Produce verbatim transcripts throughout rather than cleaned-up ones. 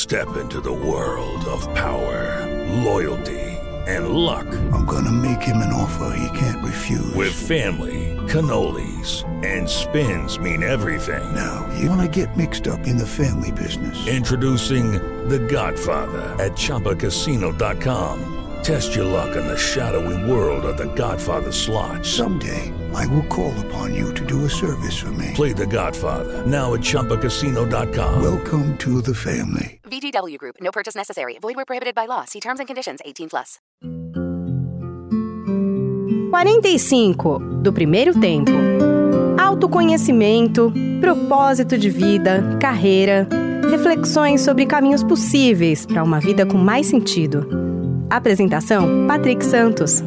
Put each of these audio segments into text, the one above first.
Step into the world of power, loyalty, and luck. I'm gonna make him an offer he can't refuse. With family, cannolis, and spins mean everything. Now, you wanna get mixed up in the family business. Introducing The Godfather at Chumba Casino dot com. Test your luck in the shadowy world of The Godfather slot. Someday, I will call upon you to do a service for me. Play The Godfather now at Chumba Casino dot com. Welcome to the family. V G W Group. No purchase necessary. Void where prohibited by law. See terms and conditions. eighteen plus. quarenta e cinco do primeiro tempo. Autoconhecimento, propósito de vida, carreira, reflexões sobre caminhos possíveis para uma vida com mais sentido. Apresentação: Patrick Santos.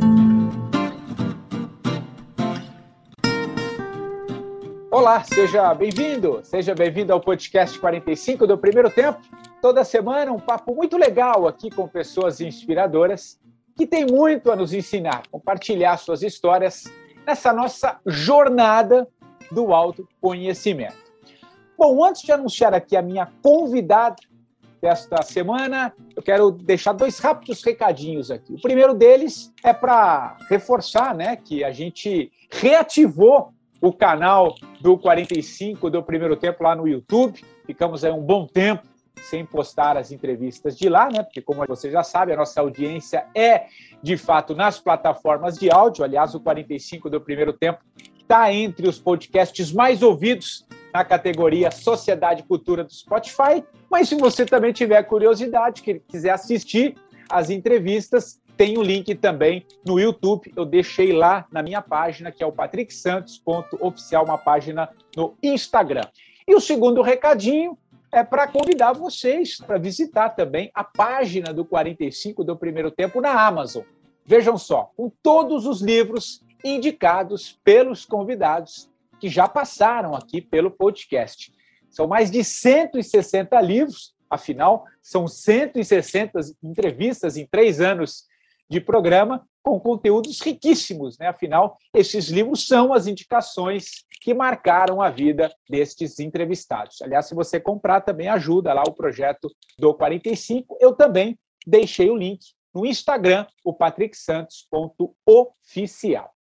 Olá, seja bem-vindo, seja bem-vindo ao podcast quarenta e cinco do Primeiro Tempo. Toda semana um papo muito legal aqui com pessoas inspiradoras que têm muito a nos ensinar, compartilhar suas histórias nessa nossa jornada do autoconhecimento. Bom, antes de anunciar aqui a minha convidada desta semana, eu quero deixar dois rápidos recadinhos aqui. O primeiro deles é para reforçar, né, que a gente reativou o canal do quarenta e cinco do Primeiro Tempo lá no YouTube. Ficamos aí um bom tempo sem postar as entrevistas de lá, né? Porque, como você já sabe, a nossa audiência é, de fato, nas plataformas de áudio. Aliás, o quarenta e cinco do Primeiro Tempo está entre os podcasts mais ouvidos na categoria Sociedade e Cultura do Spotify. Mas se você também tiver curiosidade, que quiser assistir as entrevistas, tem o link também no YouTube. Eu deixei lá na minha página, que é o patrick santos ponto oficial, uma página no Instagram. E o segundo recadinho é para convidar vocês para visitar também a página do quarenta e cinco do Primeiro Tempo na Amazon. Vejam só, com todos os livros indicados pelos convidados que já passaram aqui pelo podcast. São mais de cento e sessenta livros, afinal, são cento e sessenta entrevistas em três anos de programa, com conteúdos riquíssimos, né? Afinal, esses livros são as indicações que marcaram a vida destes entrevistados. Aliás, se você comprar, também ajuda lá o projeto do quarenta e cinco. Eu também deixei o link no Instagram, o patrick santos ponto oficial.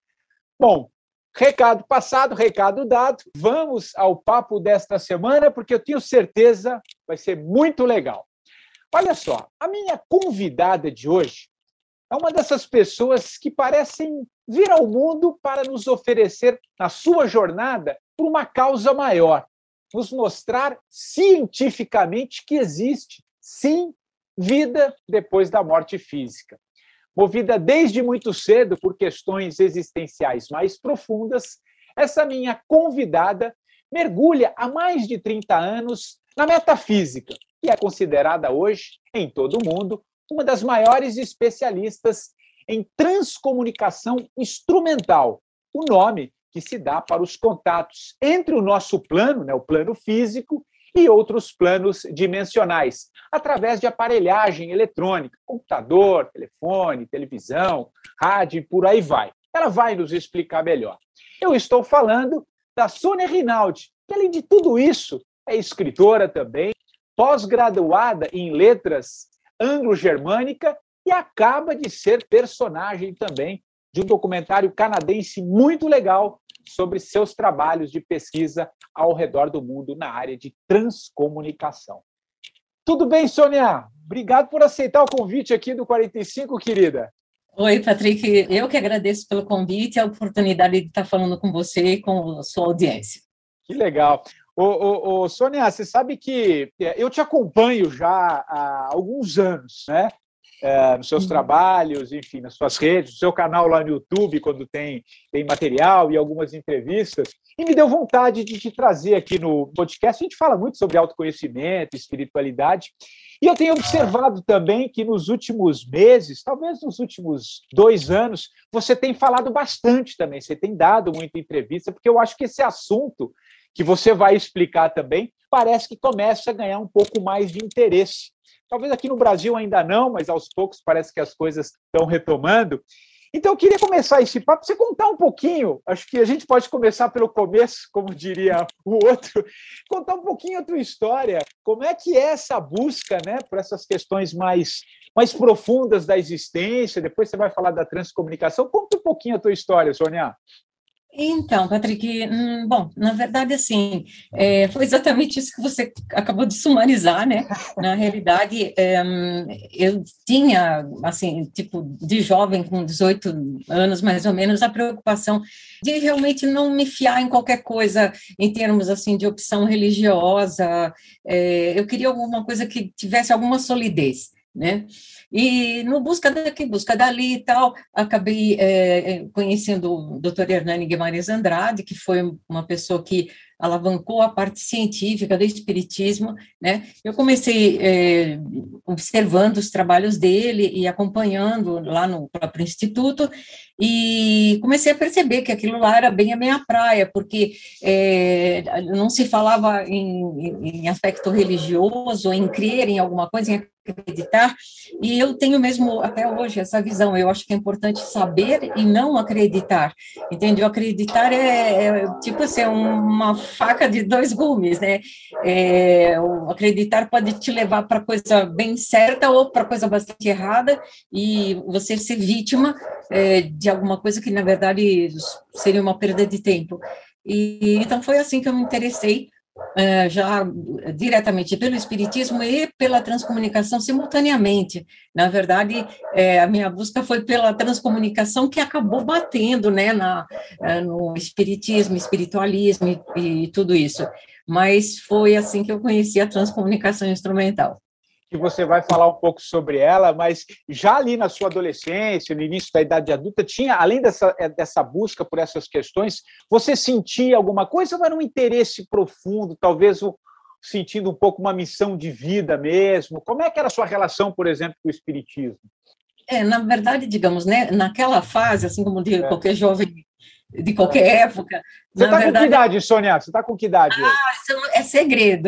Bom, recado passado, recado dado. Vamos ao papo desta semana, porque eu tenho certeza que vai ser muito legal. Olha só, a minha convidada de hoje é uma dessas pessoas que parecem vir ao mundo para nos oferecer, na sua jornada, por uma causa maior. Nos mostrar cientificamente que existe, sim, vida depois da morte física. Movida desde muito cedo por questões existenciais mais profundas, essa minha convidada mergulha há mais de trinta anos na metafísica e é considerada hoje, em todo o mundo, uma das maiores especialistas em transcomunicação instrumental, o nome que se dá para os contatos entre o nosso plano, né, o plano físico, e outros planos dimensionais, através de aparelhagem eletrônica, computador, telefone, televisão, rádio e por aí vai. Ela vai nos explicar melhor. Eu estou falando da Sônia Rinaldi, que, além de tudo isso, é escritora também, pós-graduada em letras anglo-germânica e acaba de ser personagem também de um documentário canadense muito legal sobre seus trabalhos de pesquisa ao redor do mundo na área de transcomunicação. Tudo bem, Sônia? Obrigado por aceitar o convite aqui do quarenta e cinco, querida. Oi, Patrick. Eu que agradeço pelo convite e a oportunidade de estar falando com você e com a sua audiência. Que legal. Ô, ô, ô, Sônia, você sabe que eu te acompanho já há alguns anos, né? É, nos seus trabalhos, enfim, nas suas redes, no seu canal lá no YouTube, quando tem, tem material e algumas entrevistas, e me deu vontade de te trazer aqui no podcast. A gente fala muito sobre autoconhecimento, espiritualidade, e eu tenho observado também que nos últimos meses, talvez nos últimos dois anos, você tem falado bastante também, você tem dado muita entrevista, porque eu acho que esse assunto que você vai explicar também, parece que começa a ganhar um pouco mais de interesse. Talvez aqui no Brasil ainda não, mas aos poucos parece que as coisas estão retomando. Então, eu queria começar esse papo, você contar um pouquinho, acho que a gente pode começar pelo começo, como diria o outro, contar um pouquinho a tua história, como é que é essa busca, né, por essas questões mais, mais profundas da existência, depois você vai falar da transcomunicação, conta um pouquinho a tua história, Sônia. Então, Patrick, hum, bom, na verdade, assim, é, foi exatamente isso que você acabou de sumarizar, né? Na realidade, é, eu tinha, assim, tipo, de jovem, com dezoito anos, mais ou menos, a preocupação de realmente não me fiar em qualquer coisa em termos, assim, de opção religiosa. É, eu queria alguma coisa que tivesse alguma solidez, né? E no busca daqui, busca dali e tal, acabei é, conhecendo o doutor Hernani Guimarães Andrade, que foi uma pessoa que alavancou a parte científica do espiritismo, né? Eu comecei é, observando os trabalhos dele e acompanhando lá no próprio instituto, e comecei a perceber que aquilo lá era bem a minha praia, porque é, não se falava em, em aspecto religioso, em crer em alguma coisa, em acreditar, e eu tenho mesmo até hoje essa visão. Eu acho que é importante saber e não acreditar, entendeu? Acreditar é, é tipo assim, uma faca de dois gumes, né? É, o acreditar pode te levar para coisa bem certa ou para coisa bastante errada, e você ser vítima é, de alguma coisa que, na verdade, seria uma perda de tempo. E então foi assim que eu me interessei, Uh, já diretamente pelo espiritismo e pela transcomunicação simultaneamente. Na verdade, é, a minha busca foi pela transcomunicação, que acabou batendo, né, na, uh, no espiritismo, espiritualismo e, e tudo isso. Mas foi assim que eu conheci a transcomunicação instrumental. Que você vai falar um pouco sobre ela, mas já ali na sua adolescência, no início da idade adulta, tinha, além dessa, dessa busca por essas questões, você sentia alguma coisa ou era um interesse profundo, talvez o, sentindo um pouco uma missão de vida mesmo? Como é que era a sua relação, por exemplo, com o espiritismo? É, na verdade, digamos, né, naquela fase, assim como de é. qualquer jovem de qualquer época... Você está com que idade, Sônia? Você está com que idade? Ah, isso é segredo.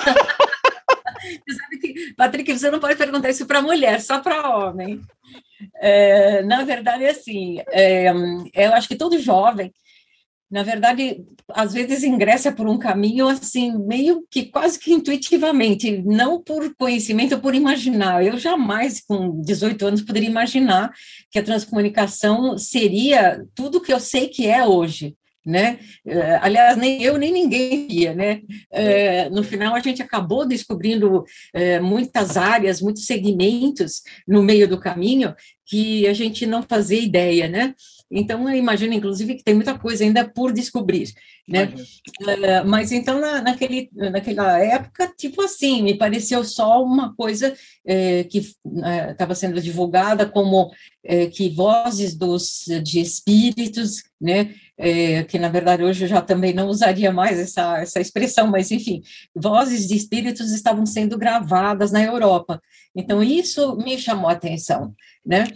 Você sabe que, Patrick, você não pode perguntar isso para mulher, só para homem. É, na verdade, assim, é, eu acho que todo jovem, na verdade, às vezes ingressa por um caminho, assim, meio que quase que intuitivamente, não por conhecimento, por imaginar. Eu jamais, com dezoito anos, poderia imaginar que a transcomunicação seria tudo que eu sei que é hoje, né? Aliás, nem eu, nem ninguém via, né? É, no final, a gente acabou descobrindo é, muitas áreas, muitos segmentos no meio do caminho que a gente não fazia ideia, né? Então, eu imagino, inclusive, que tem muita coisa ainda por descobrir, né? É, mas, então, na, naquele, naquela época, tipo assim, me pareceu só uma coisa é, que estava é, sendo divulgada como é, que vozes dos, de espíritos, né? É, que, na verdade, hoje eu já também não usaria mais essa, essa expressão, mas, enfim, vozes de espíritos estavam sendo gravadas na Europa. Então, isso me chamou a atenção, né?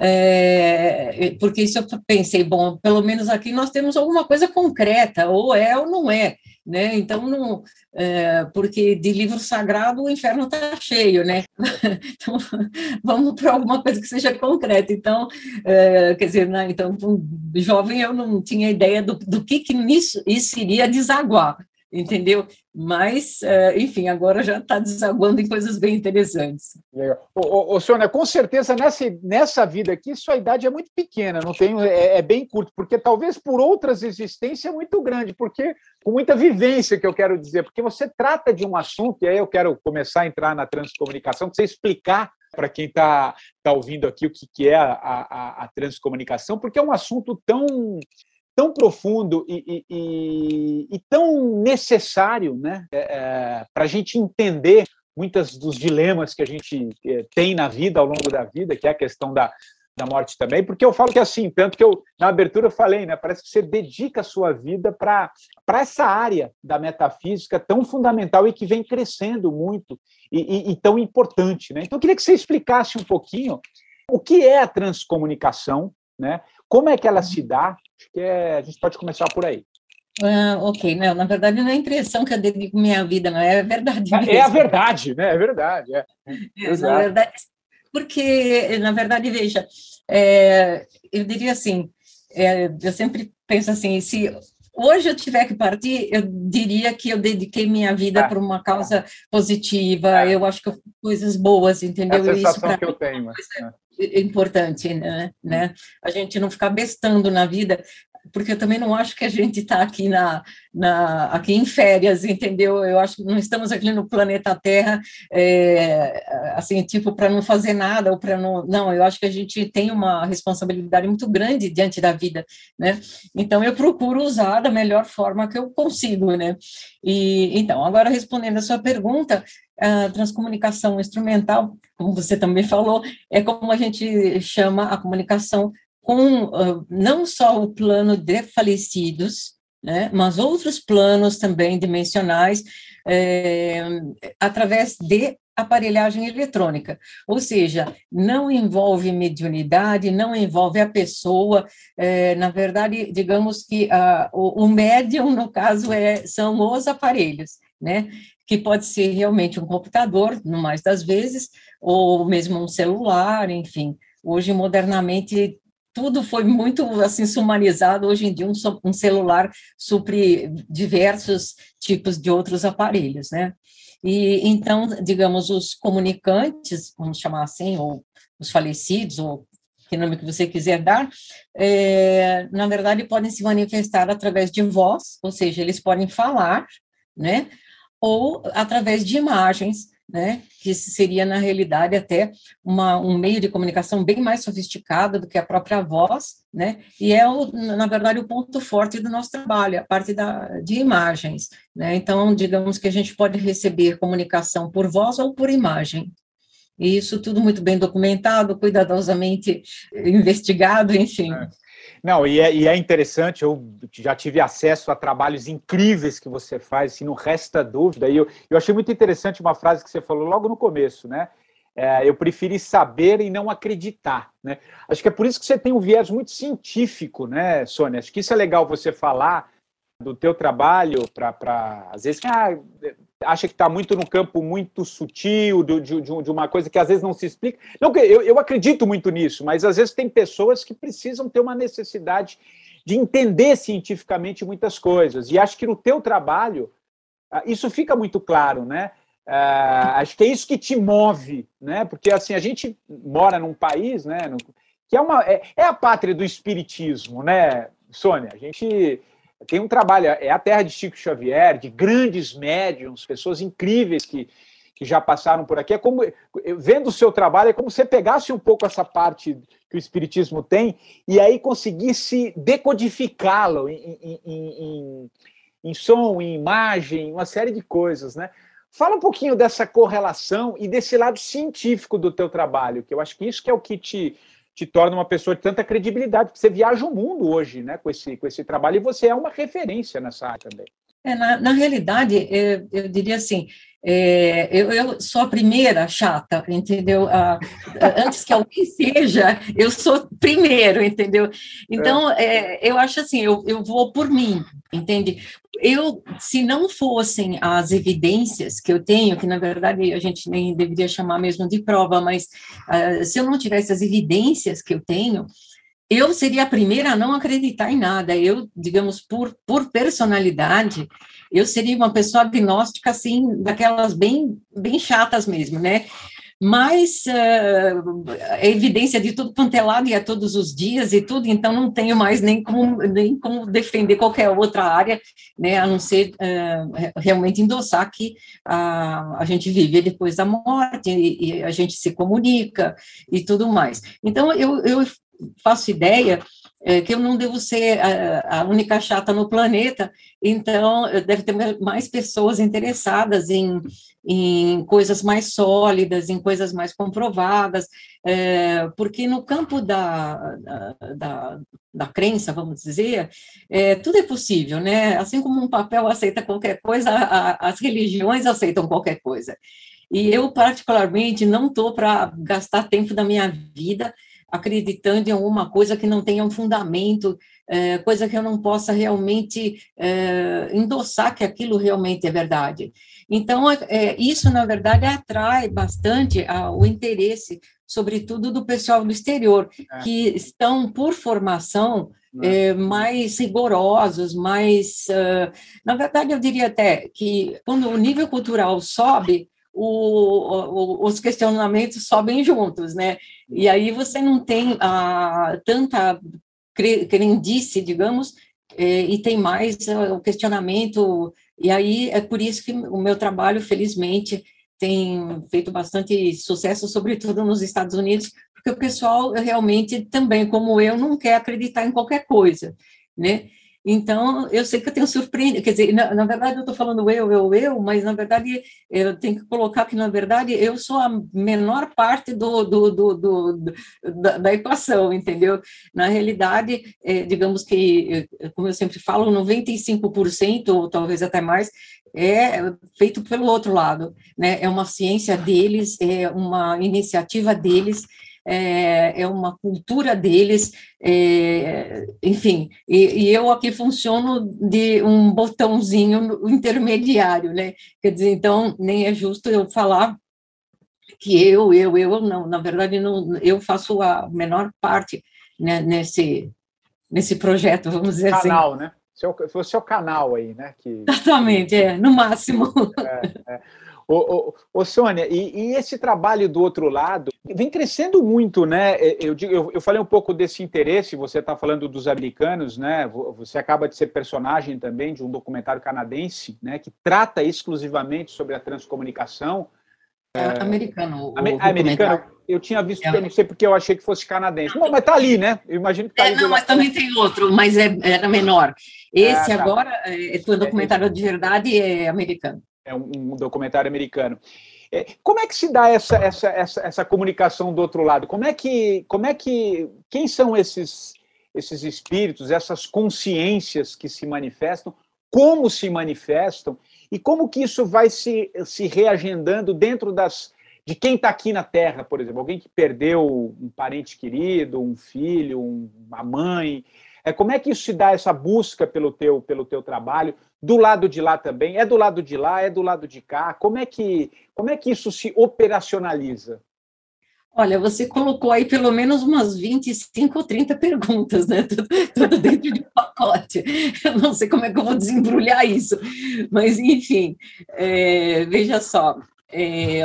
É, porque isso eu pensei, bom, pelo menos aqui nós temos alguma coisa concreta, ou é ou não é, né? Então, não, é, porque de livro sagrado o inferno está cheio, né? Então, vamos para alguma coisa que seja concreta. Então, é, quer dizer, né? Então, um jovem eu não tinha ideia do, do que, que nisso, isso iria desaguar, entendeu? Mas, enfim, agora já está desaguando em coisas bem interessantes. Legal. Ô, ô, Sônia, com certeza nessa, nessa vida aqui, sua idade é muito pequena, não tem, é, é bem curto, porque talvez por outras existências é muito grande, porque com muita vivência, que eu quero dizer, porque você trata de um assunto, e aí eu quero começar a entrar na transcomunicação, para você explicar para quem está tá ouvindo aqui o que, que é a, a, a transcomunicação, porque é um assunto tão... tão profundo e, e, e, e tão necessário, né, é, para a gente entender muitos dos dilemas que a gente tem na vida, ao longo da vida, que é a questão da, da morte também, porque eu falo que assim, tanto que eu, na abertura eu falei, né, parece que você dedica a sua vida para para essa área da metafísica tão fundamental e que vem crescendo muito e, e, e tão importante, né? Então eu queria que você explicasse um pouquinho o que é a transcomunicação, né? Como é que ela se dá? Acho que é, a gente pode começar por aí. Ah, ok, não, na verdade não é a impressão que eu dedico minha vida, não é verdade mesmo. É a verdade, né? É verdade. É. É, na verdade, porque, na verdade, veja, é, eu diria assim, é, eu sempre penso assim, se hoje eu tiver que partir, eu diria que eu dediquei minha vida ah, para uma causa ah, positiva, ah, eu acho que eu fiz coisas boas, entendeu? É a sensação Isso, pra que mim, eu tenho. É importante, né? né? A gente não ficar bestando na vida, porque eu também não acho que a gente está aqui, na, na, aqui em férias, entendeu? Eu acho que não estamos aqui no planeta Terra, é, assim, tipo, para não fazer nada, ou para não... Não, eu acho que a gente tem uma responsabilidade muito grande diante da vida, né? Então, eu procuro usar da melhor forma que eu consigo, né? E, então, agora, respondendo a sua pergunta, a transcomunicação instrumental, como você também falou, é como a gente chama a comunicação com uh, não só o plano de falecidos, né, mas outros planos também dimensionais, é, através de aparelhagem eletrônica, ou seja, não envolve mediunidade, não envolve a pessoa, é, na verdade, digamos que a, o, o médium, no caso, é, são os aparelhos, né, que pode ser realmente um computador, no mais das vezes, ou mesmo um celular, enfim, hoje, modernamente, tudo foi muito, assim, sumarizado. Hoje em dia, um, um celular supre diversos tipos de outros aparelhos, né? E, então, digamos, os comunicantes, vamos chamar assim, ou os falecidos, ou que nome que você quiser dar, é, na verdade, podem se manifestar através de voz, ou seja, eles podem falar, né? Ou através de imagens, né, que seria, na realidade, até uma, um meio de comunicação bem mais sofisticado do que a própria voz, né, e é, o, na verdade, o ponto forte do nosso trabalho, a parte da, de imagens, né, então, digamos que a gente pode receber comunicação por voz ou por imagem, e isso tudo muito bem documentado, cuidadosamente investigado, enfim. É. Não, e é, e é interessante, eu já tive acesso a trabalhos incríveis que você faz, assim, não resta dúvida, e eu, eu achei muito interessante uma frase que você falou logo no começo, né? É, eu preferi saber e não acreditar, né? Acho que é por isso que você tem um viés muito científico, né, Sônia? Acho que isso é legal você falar do teu trabalho para, às vezes, ah, acha que está muito no campo muito sutil, de, de, de uma coisa que às vezes não se explica. Não, eu, eu acredito muito nisso, mas às vezes tem pessoas que precisam ter uma necessidade de entender cientificamente muitas coisas. E acho que no teu trabalho isso fica muito claro, né? Uh, acho que é isso que te move, né? Porque assim, a gente mora num país, né, no, que é, uma, é, é a pátria do espiritismo, né, Sônia? A gente tem um trabalho, é a terra de Chico Xavier, de grandes médiuns, pessoas incríveis que, que já passaram por aqui. É como, vendo o seu trabalho, é como se você pegasse um pouco essa parte que o espiritismo tem e aí conseguisse decodificá-lo em, em, em, em som, em imagem, uma série de coisas, né? Fala um pouquinho dessa correlação e desse lado científico do teu trabalho, que eu acho que isso que é o que te... te torna uma pessoa de tanta credibilidade, porque você viaja o mundo hoje, né, com esse, com esse trabalho, e você é uma referência nessa área também. É, na, na realidade, eu, eu diria assim, é, eu, eu sou a primeira chata, entendeu? Ah, antes que alguém seja, eu sou primeiro, entendeu? Então, é. É, eu acho assim, eu, eu vou por mim, entende? Eu, se não fossem as evidências que eu tenho, que na verdade a gente nem deveria chamar mesmo de prova, mas uh, se eu não tivesse as evidências que eu tenho, eu seria a primeira a não acreditar em nada. Eu, digamos, por, por personalidade, eu seria uma pessoa agnóstica, assim, daquelas bem, bem chatas mesmo, né? Mas uh, é evidência de tudo quanto é lado e a todos os dias e tudo, então não tenho mais nem como, nem como defender qualquer outra área, né, a não ser uh, realmente endossar que uh, a gente vive depois da morte e, e a gente se comunica e tudo mais. Então, eu, eu faço ideia é, que eu não devo ser a, a única chata no planeta, então deve ter mais pessoas interessadas em, em coisas mais sólidas, em coisas mais comprovadas, é, porque no campo da, da, da, da crença, vamos dizer, é, tudo é possível, né? Assim como um papel aceita qualquer coisa, a, as religiões aceitam qualquer coisa. E eu, particularmente, não estou para gastar tempo da minha vida acreditando em alguma coisa que não tenha um fundamento é, coisa que eu não possa realmente é, endossar que aquilo realmente é verdade. Então, é, isso, na verdade, atrai bastante a, o interesse, sobretudo do pessoal do exterior, é. que estão, por formação, é, mais rigorosos, mais... Uh, na verdade, eu diria até que, quando o nível cultural sobe, o, o, os questionamentos sobem juntos, né? E aí você não tem a, tanta crendice, digamos, é, e tem mais uh, o questionamento, e aí é por isso que o meu trabalho, felizmente, tem feito bastante sucesso, sobretudo nos Estados Unidos, porque o pessoal realmente também, como eu, não quer acreditar em qualquer coisa, né? Então, eu sei que eu tenho surpreendido, quer dizer, na, na verdade eu estou falando eu, eu, eu, mas na verdade eu tenho que colocar que, na verdade, eu sou a menor parte do, do, do, do, do da, da equação, entendeu? Na realidade, é, digamos que, como eu sempre falo, noventa e cinco por cento, ou talvez até mais, é feito pelo outro lado, né? É uma ciência deles, é uma iniciativa deles, É, é uma cultura deles, é, enfim, e, e eu aqui funciono de um botãozinho intermediário, né? Quer dizer, então, nem é justo eu falar que eu, eu, eu, não, na verdade, não, eu faço a menor parte, né, nesse, nesse projeto, vamos dizer assim. Canal, né? Foi o seu canal aí, né? Que... Exatamente, é, no máximo. É, é. Ô, ô, ô, Sônia, e, e esse trabalho do outro lado vem crescendo muito, né? Eu, eu, eu falei um pouco desse interesse, você está falando dos americanos, né? Você acaba de ser personagem também de um documentário canadense, né? Que trata exclusivamente sobre a transcomunicação. É americano. O é americano? Eu tinha visto, é. eu não sei porque eu achei que fosse canadense. Não, mas está ali, né? Eu imagino que está ali. É, não, mas também tem outro, mas é, era menor. Esse ah, tá. agora, é, foi um documentário é, de verdade, é americano. É um, um documentário americano. É, como é que se dá essa, essa, essa, essa comunicação do outro lado? Como é que, como é que, quem são esses, esses espíritos, essas consciências que se manifestam? Como se manifestam? E como que isso vai se, se reagendando dentro das, de quem está aqui na Terra, por exemplo? Alguém que perdeu um parente querido, um filho, um, uma mãe. É, como é que isso se dá, essa busca pelo teu, pelo teu trabalho? Do lado de lá também? É do lado de lá? É do lado de cá? Como é que, como é que isso se operacionaliza? Olha, você colocou aí pelo menos umas vinte e cinco ou trinta perguntas, né? Tudo, tudo dentro de um pacote. Eu não sei como é que eu vou desembrulhar isso, mas, enfim, é, veja só. É,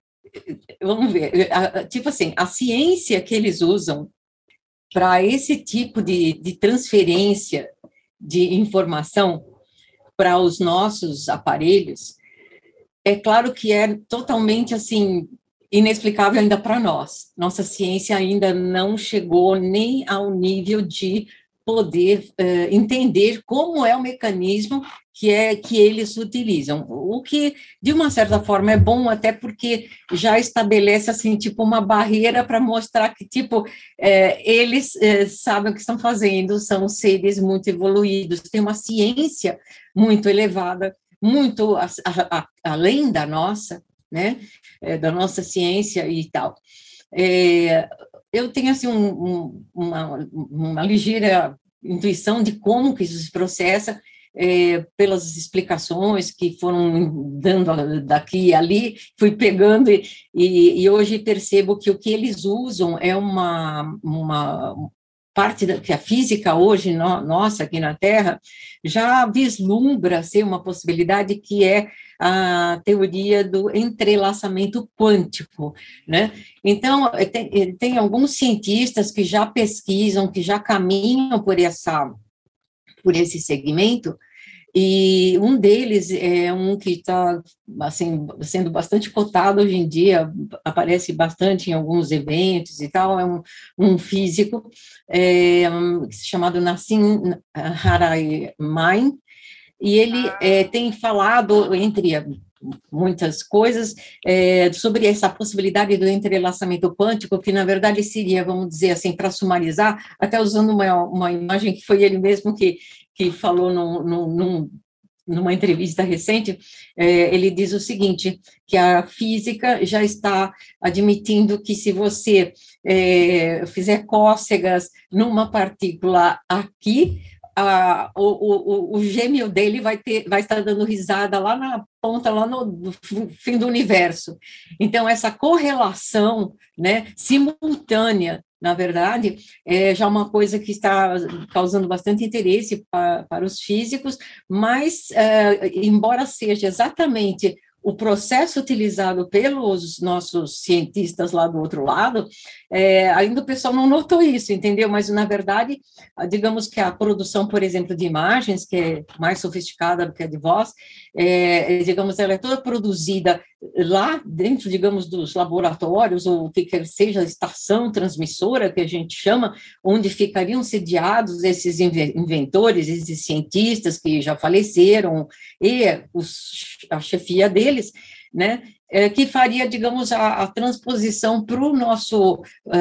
vamos ver. Tipo assim, a ciência que eles usam para esse tipo de, de transferência de informação para os nossos aparelhos, é claro que é totalmente, assim, inexplicável ainda para nós. Nossa ciência ainda não chegou nem ao nível de poder uh, entender como é o mecanismo que, é, que eles utilizam, o que, de uma certa forma, é bom, até porque já estabelece, assim, tipo, uma barreira para mostrar que, tipo, é, eles é, sabem o que estão fazendo, são seres muito evoluídos, têm uma ciência muito elevada, muito a, a, a, além da nossa, né, é, da nossa ciência e tal. É, eu tenho, assim, um, um, uma, uma ligeira intuição de como que isso se processa, é, pelas explicações que foram dando daqui e ali, fui pegando e, e, e hoje percebo que o que eles usam é uma, uma parte da, que a física hoje, no, nossa, aqui na Terra, já vislumbra ser uma possibilidade que é a teoria do entrelaçamento quântico, né? Então, tem, tem alguns cientistas que já pesquisam, que já caminham por essa, por esse segmento, e um deles é um que está, assim, sendo bastante cotado hoje em dia, aparece bastante em alguns eventos e tal, é um, um físico é, um, chamado Nassim Haramein, e ele é, tem falado, entre muitas coisas, é, sobre essa possibilidade do entrelaçamento quântico, que na verdade seria, vamos dizer assim, para sumarizar, até usando uma, uma imagem que foi ele mesmo que, que falou num, num, numa entrevista recente, é, ele diz o seguinte, que a física já está admitindo que se você é, fizer cócegas numa partícula aqui, a, o, o, o gêmeo dele vai, ter, vai estar dando risada lá na ponta, lá no, no fim do universo. Então, essa correlação, né, simultânea, na verdade, é já uma coisa que está causando bastante interesse para, para os físicos, mas, é, embora seja exatamente o processo utilizado pelos nossos cientistas lá do outro lado, é, ainda o pessoal não notou isso, entendeu? Mas, na verdade, digamos que a produção, por exemplo, de imagens, que é mais sofisticada do que a de voz, é, digamos, ela é toda produzida lá dentro, digamos, dos laboratórios, ou o que quer seja a estação transmissora, que a gente chama, onde ficariam sediados esses inventores, esses cientistas que já faleceram, e os, a chefia deles, né, é, que faria, digamos, a, a transposição para o nosso,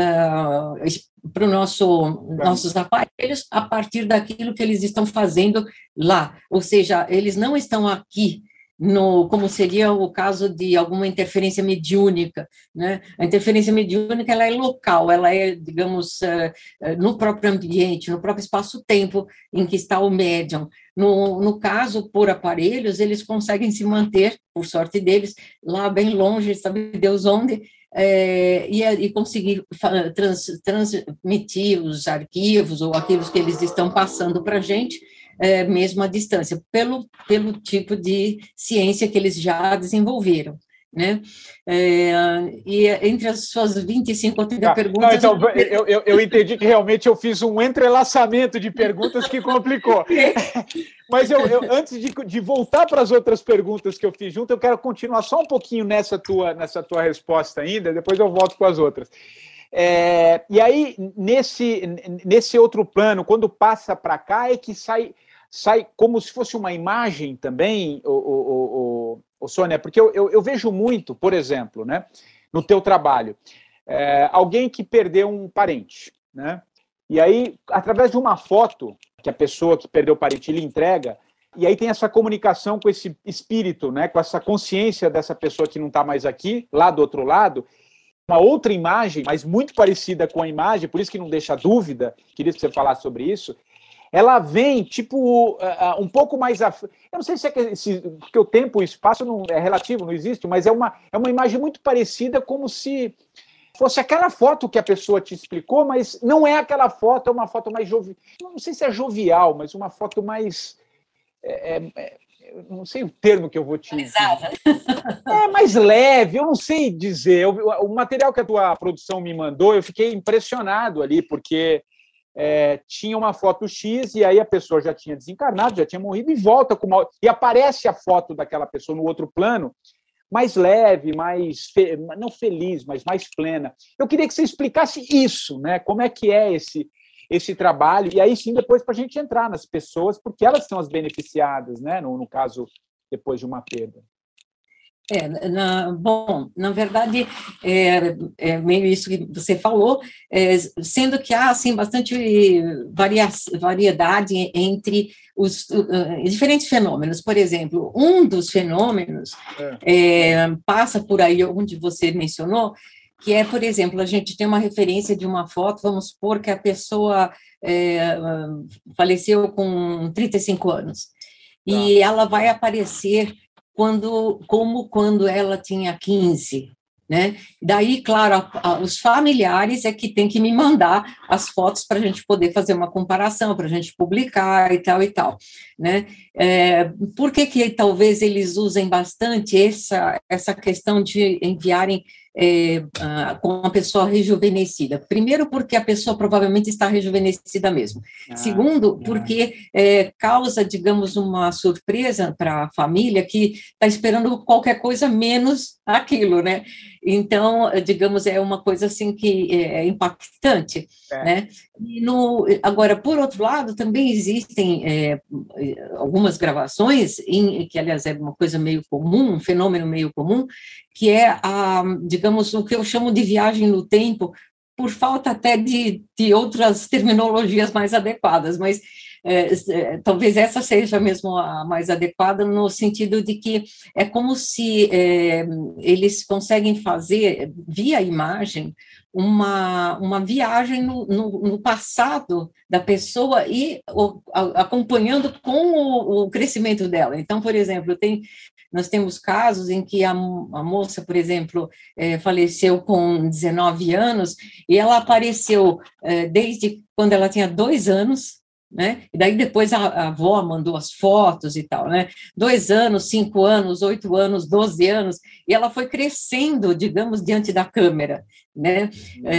uh, para o nosso, nossos aparelhos, a partir daquilo que eles estão fazendo lá, ou seja, eles não estão aqui, no, como seria o caso de alguma interferência mediúnica, né? A interferência mediúnica, ela é local, ela é, digamos, uh, no próprio ambiente, no próprio espaço-tempo em que está o médium. No, no caso, por aparelhos, eles conseguem se manter, por sorte deles, lá bem longe, sabe Deus onde, é, e, e conseguir trans, transmitir os arquivos ou aqueles que eles estão passando para a gente, É, mesmo à distância, pelo, pelo tipo de ciência que eles já desenvolveram, né? É, e entre as suas vinte e cinco ou trinta ah, perguntas... Não, então, eu, eu, eu entendi que realmente eu fiz um entrelaçamento de perguntas que complicou. Mas eu, eu, antes de, de voltar para as outras perguntas que eu fiz junto, eu quero continuar só um pouquinho nessa tua, nessa tua resposta ainda, depois eu volto com as outras. É, e aí, nesse, nesse outro plano, quando passa para cá, é que sai... sai como se fosse uma imagem também, o, o, o, o Sônia, porque eu, eu, eu vejo muito, por exemplo, né, no teu trabalho, é, alguém que perdeu um parente, né, e aí, através de uma foto que a pessoa que perdeu o parente lhe entrega, e aí tem essa comunicação com esse espírito, né, com essa consciência dessa pessoa que não está mais aqui, lá do outro lado, uma outra imagem, mas muito parecida com a imagem, por isso que não deixa dúvida, queria que você falasse sobre isso. Ela vem, tipo, uh, um pouco mais... Af... Eu não sei se é que, se, porque o tempo e o espaço não é relativo, não existe, mas é uma, é uma imagem muito parecida, como se fosse aquela foto que a pessoa te explicou, mas não é aquela foto, é uma foto mais jovial. Não sei se é jovial, mas uma foto mais... É, é, não sei o termo que eu vou te... É mais leve, eu não sei dizer. Eu, o material que a tua produção me mandou, eu fiquei impressionado ali, porque... É, tinha uma foto X e aí a pessoa já tinha desencarnado, já tinha morrido e volta com uma... e aparece a foto daquela pessoa no outro plano, mais leve, mais, fe... não feliz, mas mais plena. Eu queria que você explicasse isso, né? Como é que é esse, esse trabalho, e aí sim depois para a gente entrar nas pessoas, porque elas são as beneficiadas, né? No, no caso, depois de uma perda. É, na, bom, na verdade, é, é meio isso que você falou, é, sendo que há, assim, bastante varia, variedade entre os uh, diferentes fenômenos. Por exemplo, um dos fenômenos é. É, passa por aí, onde você mencionou, que é, por exemplo, a gente tem uma referência de uma foto, vamos supor que a pessoa é, faleceu com trinta e cinco anos, tá. E ela vai aparecer Quando, como quando ela tinha quinze, né? Daí, claro, a, a, os familiares é que tem que me mandar as fotos para a gente poder fazer uma comparação, para a gente publicar e tal e tal, né? É, por que que talvez eles usem bastante essa, essa questão de enviarem é, a, com a pessoa rejuvenescida? Primeiro, porque a pessoa provavelmente está rejuvenescida mesmo. Ah, Segundo, porque é, causa, digamos, uma surpresa para a família que está esperando qualquer coisa menos aquilo, né? Então, digamos, é uma coisa assim que é impactante, é. né? E no, agora, por outro lado, também existem é, algumas gravações, em, que, aliás, é uma coisa meio comum, um fenômeno meio comum, que é, a, digamos, o que eu chamo de viagem no tempo, por falta até de, de outras terminologias mais adequadas, mas é, é, talvez essa seja mesmo a mais adequada, no sentido de que é como se é, eles conseguem fazer, via imagem, uma, uma viagem no, no, no passado da pessoa e o, a, acompanhando com o, o crescimento dela. Então, por exemplo, tem, nós temos casos em que a, a moça, por exemplo, é, faleceu com dezenove anos e ela apareceu é, desde quando ela tinha dois anos, né? E daí depois a, a avó mandou as fotos e tal, né? Dois anos, cinco anos, oito anos, doze anos, e ela foi crescendo, digamos, diante da câmera, né?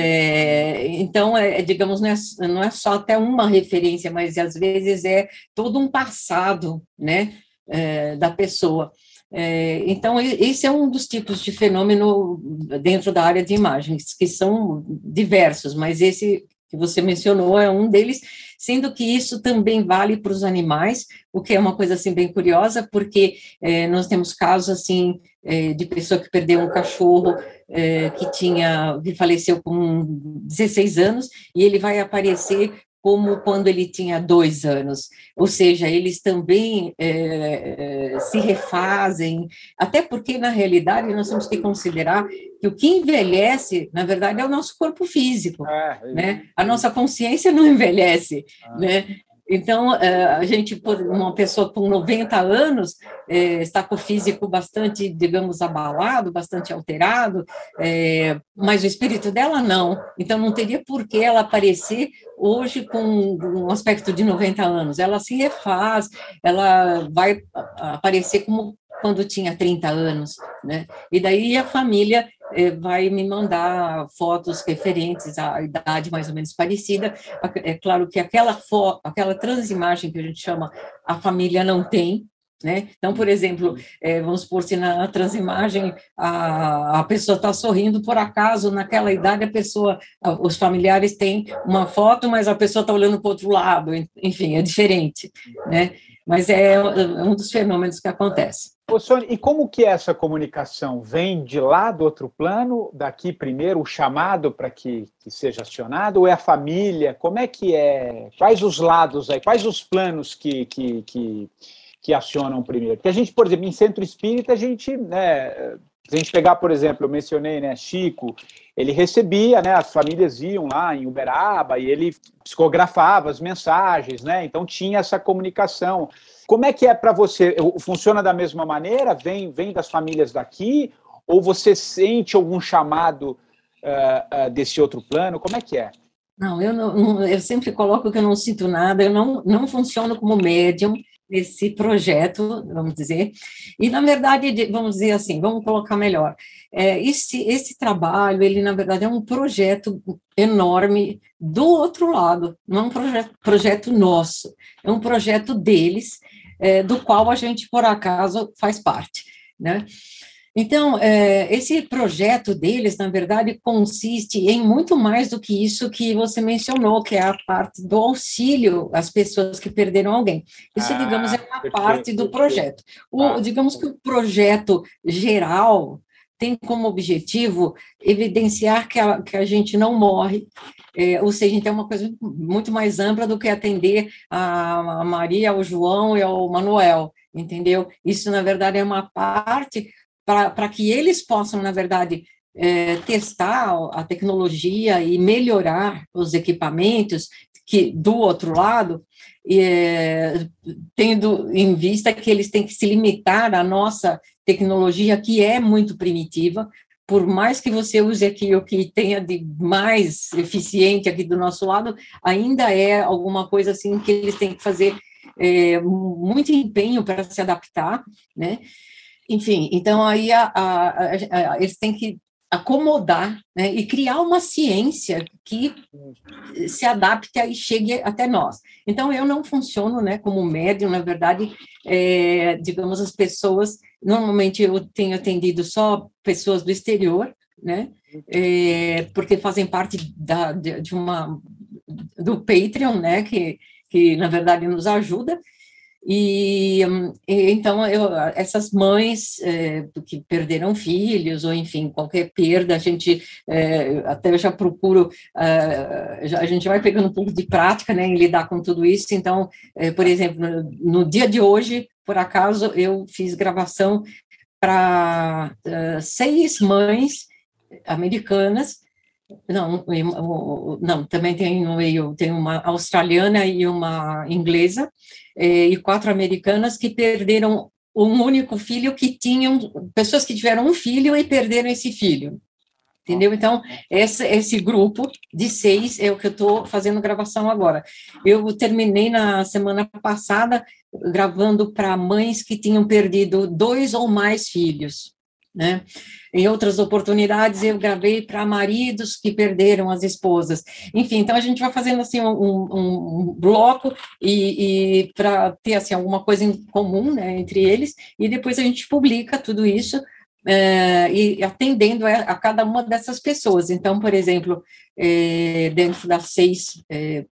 É, então, é, digamos, não é, não é só até uma referência, mas às vezes é todo um passado, né? É, da pessoa. É, então, esse é um dos tipos de fenômeno dentro da área de imagens, que são diversos, mas esse que você mencionou é um deles, sendo que isso também vale para os animais, o que é uma coisa assim bem curiosa, porque é, nós temos casos assim é, de pessoa que perdeu um cachorro é, que tinha, que faleceu com dezesseis anos, e ele vai aparecer como quando ele tinha dois anos, ou seja, eles também é, é, se refazem, até porque, na realidade, nós temos que considerar que o que envelhece, na verdade, é o nosso corpo físico, é, né? A nossa consciência não envelhece, ah. né? Então, a gente, uma pessoa com noventa anos, está com o físico bastante, digamos, abalado, bastante alterado, mas o espírito dela não. Então, não teria por que ela aparecer hoje com um aspecto de noventa anos. Ela se refaz, ela vai aparecer como quando tinha trinta anos, né? E daí a família eh, vai me mandar fotos referentes à idade mais ou menos parecida. É claro que aquela foto, aquela transimagem que a gente chama, a família não tem, né? Então, por exemplo, eh, vamos supor, se na transimagem a, a pessoa está sorrindo, por acaso, naquela idade, a pessoa, os familiares têm uma foto, mas a pessoa está olhando para o outro lado, enfim, é diferente, né? Mas é um dos fenômenos que acontece. Ô, Sônia, e como que é essa comunicação? Vem de lá do outro plano, daqui primeiro o chamado para que, que seja acionado, ou é a família? Como é que é? Quais os lados aí? Quais os planos que, que, que, que acionam primeiro? Porque a gente, por exemplo, em centro espírita, a gente, né, se a gente pegar, por exemplo, eu mencionei, né, Chico, ele recebia, né, as famílias iam lá em Uberaba e ele psicografava as mensagens, né, então tinha essa comunicação. Como é que é para você? Funciona da mesma maneira? Vem, vem das famílias daqui? Ou você sente algum chamado uh, uh, desse outro plano? Como é que é? Não, eu, não, eu sempre coloco que eu não sinto nada, eu não, não funciono como médium nesse projeto, vamos dizer, e, na verdade, vamos dizer assim, vamos colocar melhor, é, esse, esse trabalho, ele, na verdade, é um projeto enorme do outro lado, não é um projeto, projeto nosso, é um projeto deles, é, do qual a gente, por acaso, faz parte, né? Então, é, esse projeto deles, na verdade, consiste em muito mais do que isso que você mencionou, que é a parte do auxílio às pessoas que perderam alguém. Isso, ah, digamos, é uma perfeito, parte do projeto. O, ah, digamos que o projeto geral tem como objetivo evidenciar que a, que a gente não morre, é, ou seja, então é uma coisa muito mais ampla do que atender a, a Maria, ao João e ao Manuel, entendeu? Isso, na verdade, é uma parte para que eles possam, na verdade, é, testar a tecnologia e melhorar os equipamentos que, do outro lado, é, tendo em vista que eles têm que se limitar à nossa tecnologia, que é muito primitiva, por mais que você use aqui o que tenha de mais eficiente aqui do nosso lado, ainda é alguma coisa assim que eles têm que fazer é, muito empenho para se adaptar, né? Enfim, então aí a, a, a, a, eles têm que acomodar, né, e criar uma ciência que se adapte e chegue até nós. Então, eu não funciono, né, como médium, na verdade, é, digamos, as pessoas, normalmente eu tenho atendido só pessoas do exterior, né, é, porque fazem parte da, de, de uma, do Patreon, né, que, que, na verdade, nos ajuda. E, e então, eu, essas mães é, que perderam filhos, ou enfim, qualquer perda, a gente, é, até eu já procuro, é, já, a gente vai pegando um pouco de prática, né, em lidar com tudo isso. Então, é, por exemplo, no, no dia de hoje, por acaso, eu fiz gravação para uh, seis mães americanas. Não, não, também tem no meio, tem uma australiana e uma inglesa, e quatro americanas que perderam um único filho, que tinham, pessoas que tiveram um filho e perderam esse filho, entendeu? Então, esse, esse grupo de seis é o que eu estou fazendo gravação agora. Eu terminei na semana passada gravando para mães que tinham perdido dois ou mais filhos, né? Em outras oportunidades eu gravei para maridos que perderam as esposas. Enfim, então a gente vai fazendo assim um, um, um bloco e, e para ter assim alguma coisa em comum, né, entre eles, e depois a gente publica tudo isso é, e atendendo a, a cada uma dessas pessoas. Então, por exemplo, é, dentro das seis é,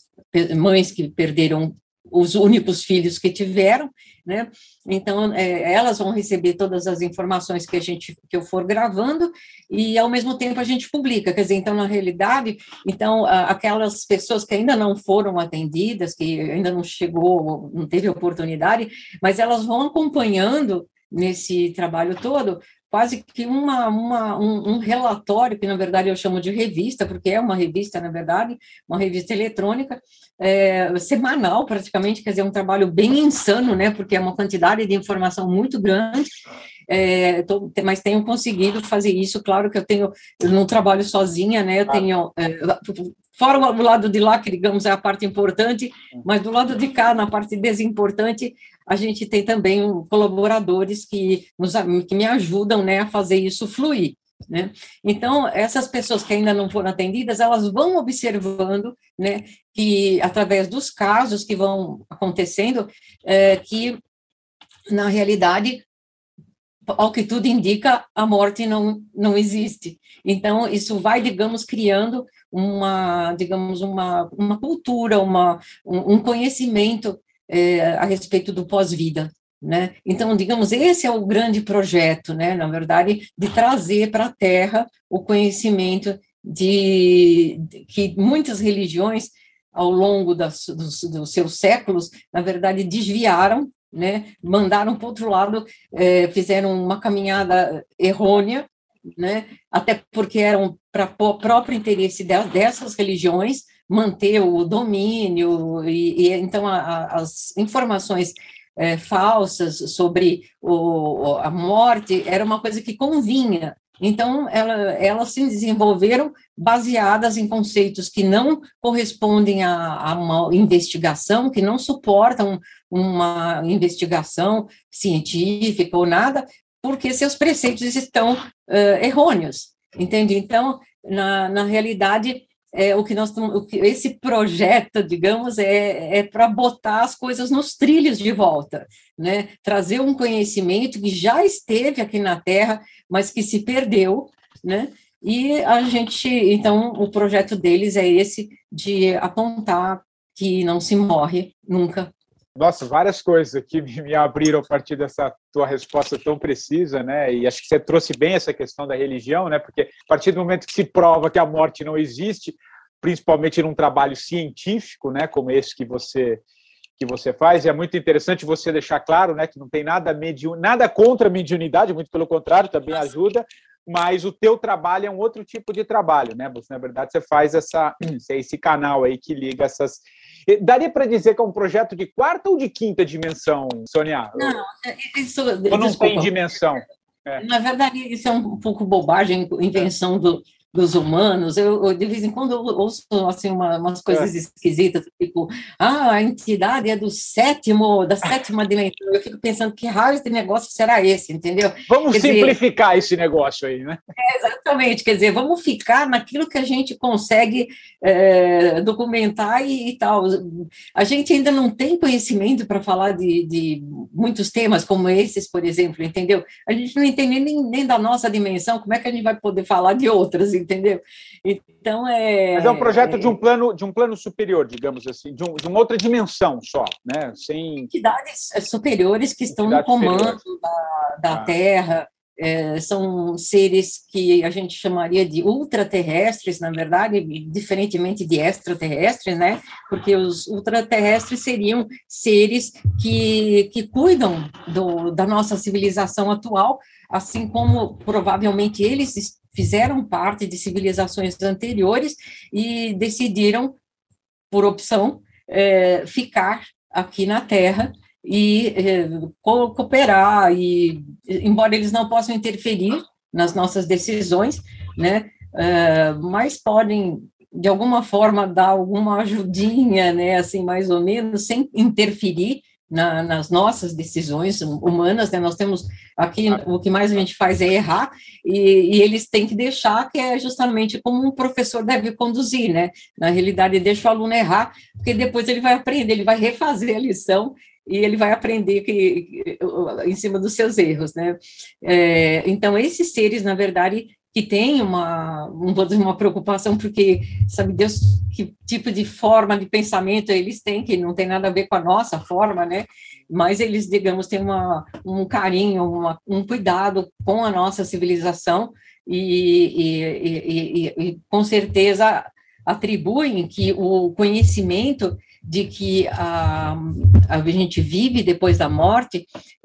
mães que perderam os únicos filhos que tiveram, né? Então, é, elas vão receber todas as informações que a gente, que eu for gravando, e, ao mesmo tempo, a gente publica. Quer dizer, então, na realidade, então, aquelas pessoas que ainda não foram atendidas, que ainda não chegou, não teve oportunidade, mas elas vão acompanhando nesse trabalho todo, quase que uma, uma, um, um relatório, que na verdade eu chamo de revista, porque é uma revista, na verdade, uma revista eletrônica, é, semanal praticamente, quer dizer, um trabalho bem insano, né, porque é uma quantidade de informação muito grande, é, tô, mas tenho conseguido fazer isso. Claro que eu tenho, eu não trabalho sozinha, né, eu tenho, é, fora o lado de lá, que digamos é a parte importante, mas do lado de cá, na parte desimportante, a gente tem também colaboradores que, nos, que me ajudam, né, a fazer isso fluir, né? Então, essas pessoas que ainda não foram atendidas, elas vão observando, né, que através dos casos que vão acontecendo, é, que, na realidade, ao que tudo indica, a morte não, não existe. Então, isso vai, digamos, criando uma, digamos, uma, uma cultura, uma, um, um conhecimento É, a respeito do pós-vida, né? Então, digamos, esse é o grande projeto, né, na verdade, de trazer para a Terra o conhecimento de, de que muitas religiões, ao longo das, dos, dos seus séculos, na verdade, desviaram, né, mandaram para o outro lado, é, fizeram uma caminhada errônea, né, até porque eram para o próprio interesse de, dessas religiões, manter o domínio, e, e então a, a, as informações é, falsas sobre o, a morte era uma coisa que convinha. Então, ela, elas se desenvolveram baseadas em conceitos que não correspondem a, a uma investigação, que não suportam uma investigação científica ou nada, porque seus preceitos estão uh, errôneos, entende? Então, na, na realidade, é, o que nós o que, esse projeto, digamos, é, é para botar as coisas nos trilhos de volta, né? Trazer um conhecimento que já esteve aqui na Terra, mas que se perdeu, né? E a gente, então, o projeto deles é esse, de apontar que não se morre nunca. Nossa, várias coisas aqui me abriram a partir dessa tua resposta tão precisa, né? E acho que você trouxe bem essa questão da religião, né? Porque a partir do momento que se prova que a morte não existe, principalmente num trabalho científico, né? Como esse que você que você faz, e é muito interessante você deixar claro, né? Que não tem nada mediun... nada contra a mediunidade, muito pelo contrário, também ajuda. Mas o teu trabalho é um outro tipo de trabalho, né? Você, na verdade, você faz essa, esse canal aí que liga essas... Daria para dizer que é um projeto de quarta ou de quinta dimensão, Sônia? Não, isso... Ou não desculpa. tem dimensão? É. Na verdade, isso é um pouco bobagem, invenção do, dos humanos. Eu, eu, de vez em quando, eu ouço assim, uma, umas coisas é. esquisitas, tipo, ah, a entidade é do sétimo, da sétima dimensão. Eu fico pensando, que raio de negócio será esse, entendeu? Vamos quer simplificar dizer, esse negócio aí, né? É, exatamente, quer dizer, vamos ficar naquilo que a gente consegue é, documentar e, e tal. A gente ainda não tem conhecimento para falar de, de muitos temas como esses, por exemplo, entendeu? A gente não entende nem, nem da nossa dimensão, como é que a gente vai poder falar de outras, entendeu? entendeu? Então, é... Mas é um projeto é, de, um plano, de um plano superior, digamos assim, de, um, de uma outra dimensão só, né? Sem... Entidades superiores que estão Entidades no comando superiores. da, da ah. Terra, é, são seres que a gente chamaria de ultraterrestres, na verdade, diferentemente de extraterrestres, né? Porque os ultraterrestres seriam seres que, que cuidam do, da nossa civilização atual, assim como provavelmente eles fizeram parte de civilizações anteriores e decidiram, por opção, é, ficar aqui na Terra e eh, cooperar, e, embora eles não possam interferir nas nossas decisões, né, uh, mas podem, de alguma forma, dar alguma ajudinha, né, assim, mais ou menos, sem interferir na, nas nossas decisões humanas, né, nós temos aqui, o que mais a gente faz é errar, e, e eles têm que deixar, que é justamente como um professor deve conduzir, né, na realidade, deixa o aluno errar, porque depois ele vai aprender, ele vai refazer a lição, e ele vai aprender que, em cima dos seus erros, né? É, então, esses seres, na verdade, que têm uma, uma preocupação, porque sabe Deus que tipo de forma de pensamento eles têm, que não tem nada a ver com a nossa forma, né? Mas eles, digamos, têm uma, um carinho, uma, um cuidado com a nossa civilização e, e, e, e, e com certeza, atribuem que o conhecimento de que a, a gente vive depois da morte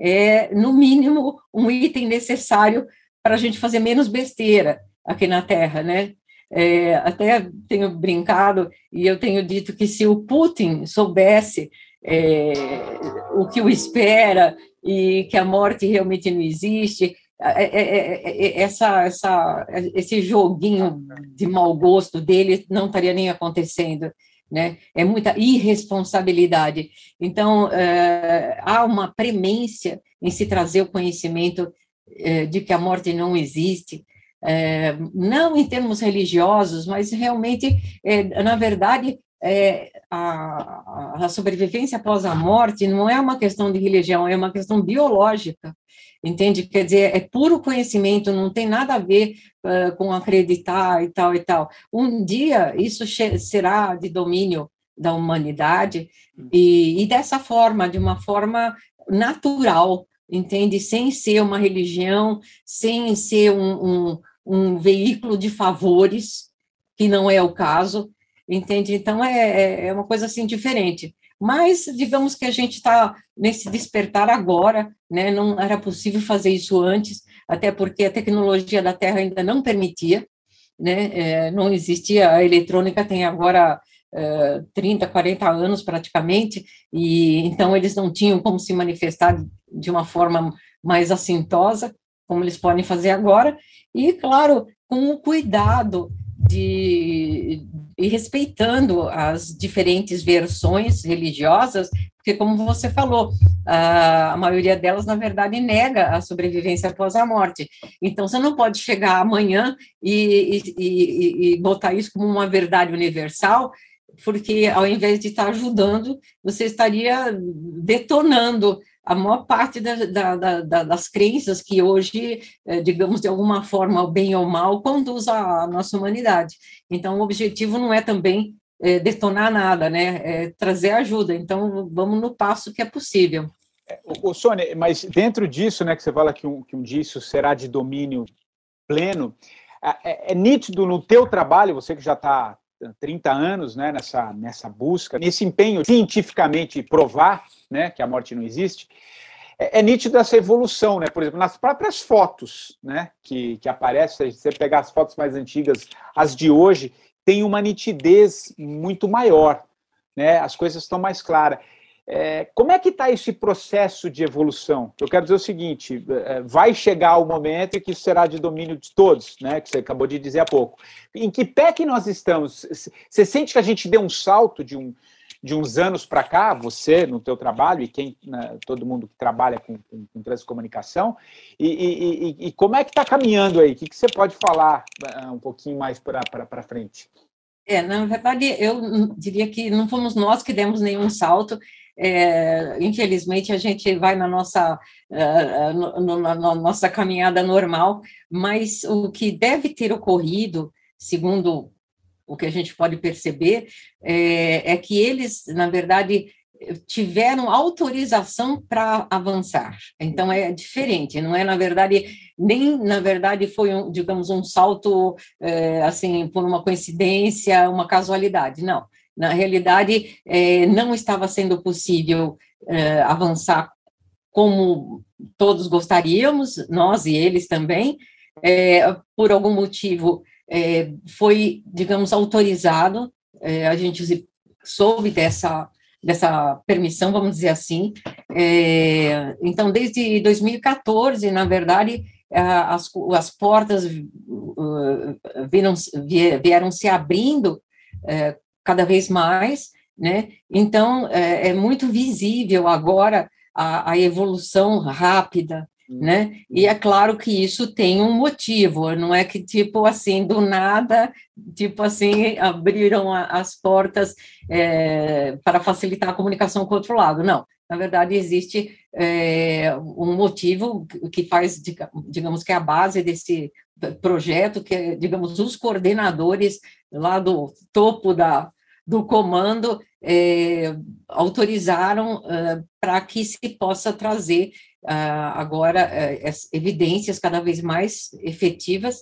é, no mínimo, um item necessário para a gente fazer menos besteira aqui na Terra, né? É, até tenho brincado e eu tenho dito que se o Putin soubesse é, o que o espera e que a morte realmente não existe, é, é, é, essa, essa, esse joguinho de mau gosto dele não estaria nem acontecendo. Né? É muita irresponsabilidade. Então, é, há uma premência em se trazer o conhecimento é, de que a morte não existe, é, não em termos religiosos, mas realmente, é, na verdade, é, a, a sobrevivência após a morte não é uma questão de religião, é uma questão biológica, entende? Quer dizer, é puro conhecimento, não tem nada a ver uh, com acreditar e tal e tal. Um dia isso será de domínio da humanidade e, e dessa forma, de uma forma natural, entende? Sem ser uma religião, sem ser um, um, um veículo de favores, que não é o caso, entende? Então, é, é uma coisa assim diferente. Mas, digamos que a gente está nesse despertar agora, né? Não era possível fazer isso antes, até porque a tecnologia da Terra ainda não permitia, né? É, não existia, a eletrônica tem agora é, trinta, quarenta anos praticamente, e então eles não tinham como se manifestar de uma forma mais assintosa, como eles podem fazer agora, e, claro, com o cuidado de, e respeitando as diferentes versões religiosas, porque, como você falou, a, a maioria delas, na verdade, nega a sobrevivência após a morte. Então, você não pode chegar amanhã e, e, e, e botar isso como uma verdade universal, porque, ao invés de estar ajudando, você estaria detonando a maior parte da, da, da, das crenças que hoje, digamos, de alguma forma, bem ou mal, conduz à nossa humanidade. Então, o objetivo não é também é, detonar nada, né? É trazer ajuda. Então, vamos no passo que é possível. O, o Sônia, mas dentro disso, né, que você fala que um, que um dia isso será de domínio pleno, é, é nítido no teu trabalho, você que já está trinta anos, né, nessa, nessa busca, nesse empenho cientificamente provar, né, que a morte não existe, é, é nítido essa evolução, né? Por exemplo, nas próprias fotos, né, que, que aparecem, se você pegar as fotos mais antigas, as de hoje, tem uma nitidez muito maior, né? As coisas estão mais claras. É, como é que está esse processo de evolução? Eu quero dizer o seguinte, vai chegar o momento em que isso será de domínio de todos, né, que você acabou de dizer há pouco. Em que pé que nós estamos? Você sente que a gente deu um salto de, um, de uns anos para cá, você no teu trabalho e quem, né, todo mundo que trabalha com, com, com transcomunicação, e, e, e, e como é que está caminhando aí? O que, que você pode falar uh, um pouquinho mais para frente? É, na verdade, eu diria que não fomos nós que demos nenhum salto. É, infelizmente a gente vai na nossa, uh, no, no, na nossa caminhada normal, mas o que deve ter ocorrido segundo o que a gente pode perceber, é, é que eles, na verdade, tiveram autorização para avançar. Então, é diferente, não é, na verdade, nem, na verdade, foi, um, digamos, um salto, é, assim, por uma coincidência, uma casualidade, não. Na realidade, é, não estava sendo possível é, avançar como todos gostaríamos, nós e eles também, é, por algum motivo, é, foi, digamos, autorizado, é, a gente soube dessa dessa permissão, vamos dizer assim. É, então, desde dois mil e quatorze, na verdade, as, as portas viram, vieram se abrindo é, cada vez mais, né? Então, é, é muito visível agora a, a evolução rápida, né? E é claro que isso tem um motivo, não é que, tipo assim, do nada, tipo assim, abriram a, as portas é, para facilitar a comunicação com o outro lado, não. Na verdade, existe é, um motivo que faz, digamos, que é a base desse projeto, que é, digamos, os coordenadores lá do topo da, do comando é, autorizaram é, para que se possa trazer Uh, agora, uh, evidências cada vez mais efetivas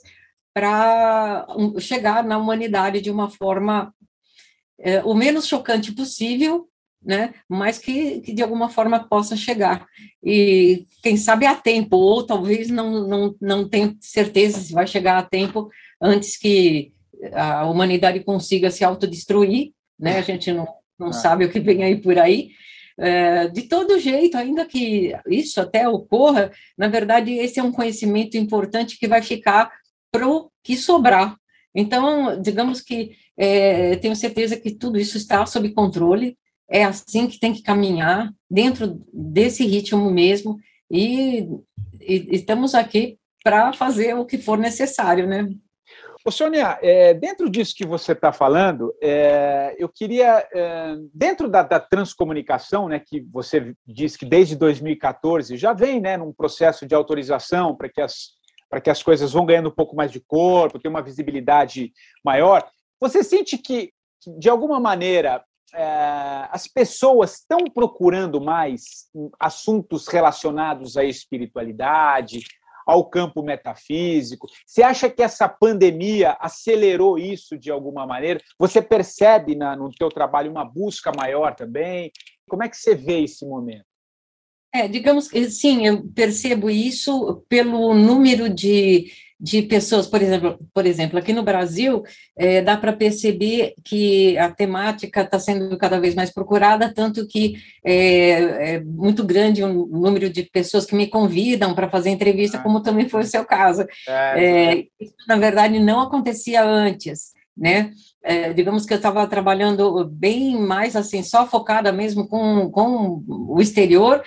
para um, chegar na humanidade de uma forma uh, o menos chocante possível, né, mas que, que de alguma forma possa chegar. E quem sabe a tempo, ou talvez não, não, não tenho certeza se vai chegar a tempo antes que a humanidade consiga se autodestruir, né, a gente não, não ah. sabe o que vem aí por aí. É, de todo jeito, ainda que isso até ocorra, na verdade, esse é um conhecimento importante que vai ficar para o que sobrar. Então, digamos que é, tenho certeza que tudo isso está sob controle, é assim que tem que caminhar, dentro desse ritmo mesmo, e, e estamos aqui para fazer o que for necessário, né? Ô, Sônia, é, dentro disso que você está falando, é, eu queria, é, dentro da, da transcomunicação, né, que você disse que desde dois mil e quatorze já vem, né, num processo de autorização para que, as, para que as coisas vão ganhando um pouco mais de corpo, ter uma visibilidade maior, você sente que, de alguma maneira, é, as pessoas estão procurando mais assuntos relacionados à espiritualidade, ao campo metafísico? Você acha que essa pandemia acelerou isso de alguma maneira? Você percebe na, no teu trabalho uma busca maior também? Como é que você vê esse momento? É, digamos que sim, eu percebo isso pelo número de, de pessoas, por exemplo, por exemplo, aqui no Brasil, é, dá para perceber que a temática está sendo cada vez mais procurada, tanto que é, é muito grande o número de pessoas que me convidam para fazer entrevista, como também foi o seu caso. É, isso, na verdade, não acontecia antes, né? É, digamos que eu estava trabalhando bem mais assim, só focada mesmo com, com o exterior,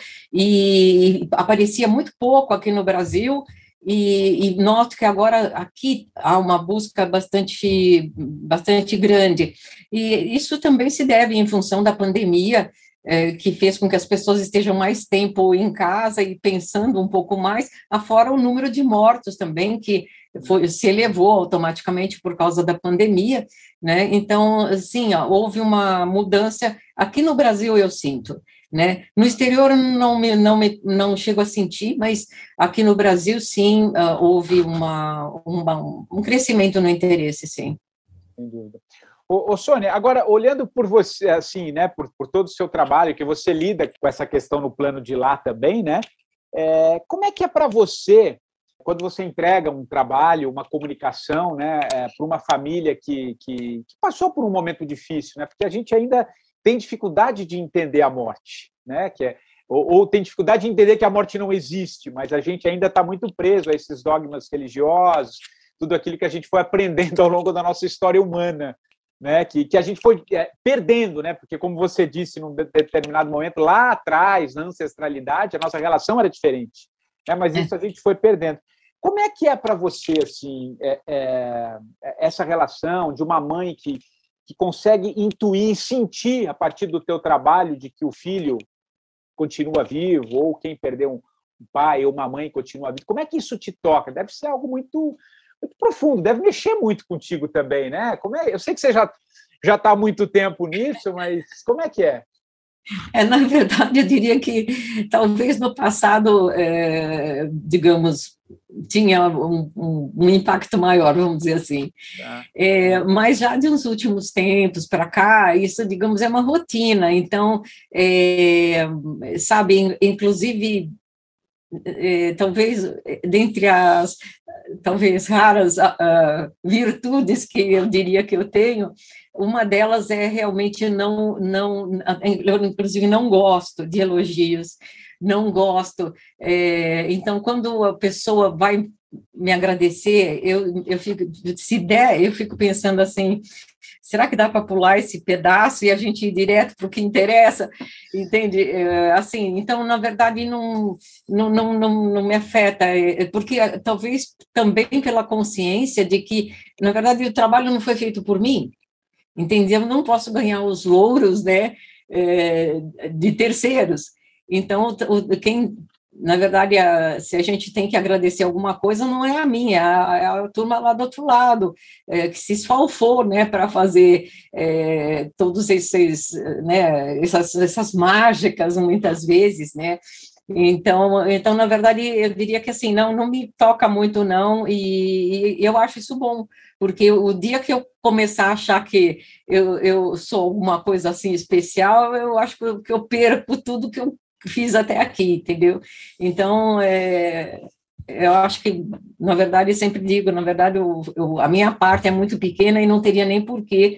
e aparecia muito pouco aqui no Brasil, e, e noto que agora aqui há uma busca bastante, bastante grande, e isso também se deve em função da pandemia, é, que fez com que as pessoas estejam mais tempo em casa e pensando um pouco mais, afora o número de mortos também, que foi, se elevou automaticamente por causa da pandemia, né? Então, sim, ó, houve uma mudança, aqui no Brasil eu sinto, né? No exterior não, me, não, me, não chego a sentir, mas aqui no Brasil, sim, uh, houve uma, uma, um crescimento no interesse, sim. Sem dúvida. Ô, ô, Sônia, agora, olhando por você, assim, né, por, por todo o seu trabalho, que você lida com essa questão no plano de lá também, né? É, como é que é para você, quando você entrega um trabalho, uma comunicação, né, é, para uma família que, que, que passou por um momento difícil, né? Porque a gente ainda tem dificuldade de entender a morte, né? Que é, ou, ou tem dificuldade de entender que a morte não existe, mas a gente ainda está muito preso a esses dogmas religiosos, tudo aquilo que a gente foi aprendendo ao longo da nossa história humana, né? Que, que a gente foi é, perdendo, né? Porque, como você disse, num determinado momento, lá atrás, na ancestralidade, a nossa relação era diferente, né? Mas isso a gente foi perdendo. Como é que é para você, assim, é, é, essa relação de uma mãe que, que consegue intuir, sentir, a partir do teu trabalho, de que o filho continua vivo, ou quem perdeu um pai ou uma mãe continua vivo? Como é que isso te toca? Deve ser algo muito, muito profundo, deve mexer muito contigo também, né? Como é? Eu sei que você já já está há muito tempo nisso, mas como é que é? É, na verdade, eu diria que talvez no passado, é, digamos, tinha um, um, um impacto maior, vamos dizer assim. Tá. É, mas já de uns últimos tempos para cá, isso, digamos, é uma rotina. Então, é, sabe, inclusive, é, talvez, dentre as talvez raras uh, virtudes que eu diria que eu tenho, uma delas é realmente não, não, eu inclusive não gosto de elogios, não gosto, é, então quando a pessoa vai me agradecer, eu, eu fico, se der, eu fico pensando assim, será que dá para pular esse pedaço e a gente ir direto para o que interessa, entende? É, assim, então, na verdade, não, não, não, não, não me afeta, porque talvez também pela consciência de que, na verdade, o trabalho não foi feito por mim, entende? Eu não posso ganhar os louros, né, é, de terceiros. Então, o, quem... Na verdade, a, se a gente tem que agradecer alguma coisa, não é a minha, é a, é a turma lá do outro lado, é, que se esfalfou, né, para fazer é, todos esses, né, essas, essas mágicas, muitas vezes, né, então, então, na verdade, eu diria que, assim, não, não me toca muito, não, e, e eu acho isso bom, porque o dia que eu começar a achar que eu, eu sou alguma coisa, assim, especial, eu acho que eu, que eu perco tudo que eu fiz até aqui, entendeu? Então, é, eu acho que, na verdade, eu sempre digo, na verdade, eu, eu, a minha parte é muito pequena e não teria nem porquê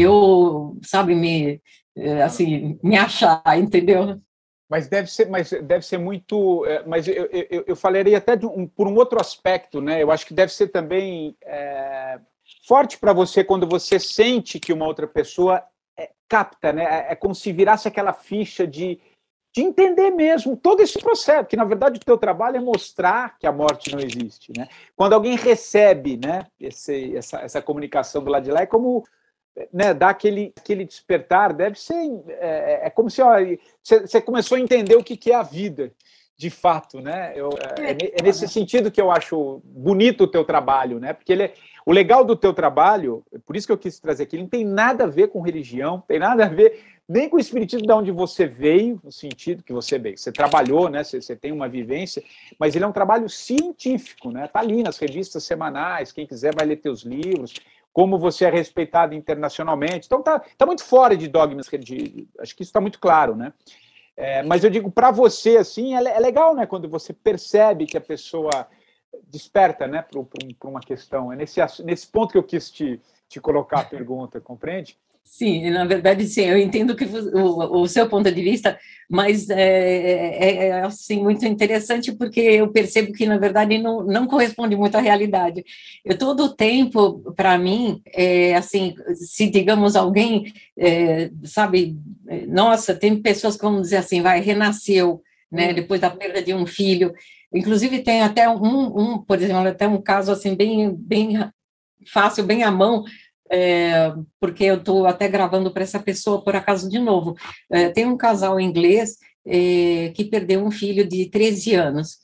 eu, sabe, me, assim, me achar, entendeu? Mas deve ser, mas deve ser muito... Mas eu, eu, eu falaria até de um, por um outro aspecto, né? Eu acho que deve ser também é, forte para você quando você sente que uma outra pessoa é, capta, né? É como se virasse aquela ficha de de entender mesmo todo esse processo, que, na verdade, o teu trabalho é mostrar que a morte não existe, né? Quando alguém recebe, né, esse, essa, essa comunicação do lado de lá, é como, né, dar aquele, aquele despertar, deve ser, é, é como se ó, você, você começou a entender o que, que é a vida, de fato, né? Eu, é, é nesse sentido que eu acho bonito o teu trabalho, né? Porque ele é, o legal do teu trabalho, por isso que eu quis trazer aqui, ele não tem nada a ver com religião, tem nada a ver nem com o espiritismo de onde você veio, no sentido que você veio, você trabalhou, né? Você, você tem uma vivência, mas ele é um trabalho científico, né? Tá ali nas revistas semanais, quem quiser vai ler teus livros, como você é respeitado internacionalmente. Então tá, tá muito fora de dogmas religiosos, acho que isso está muito claro, né? É, mas eu digo, para você, assim, é, é legal, né? Quando você percebe que a pessoa desperta, né, para uma questão. É nesse, nesse ponto que eu quis te, te colocar a pergunta, compreende? Sim, na verdade, sim, eu entendo que o, o seu ponto de vista, mas é, é, é assim, muito interessante porque eu percebo que, na verdade, não, não corresponde muito à realidade. Eu, todo o tempo, para mim, é, assim, se, digamos, alguém, é, sabe, nossa, tem pessoas que, vamos dizer assim, vai, renasceu, né, depois da perda de um filho, inclusive tem até um, um por exemplo, até um caso, assim, bem, bem fácil, bem à mão, É, porque eu estou até gravando para essa pessoa, por acaso, de novo. É, tem um casal inglês é, que perdeu um filho de treze anos.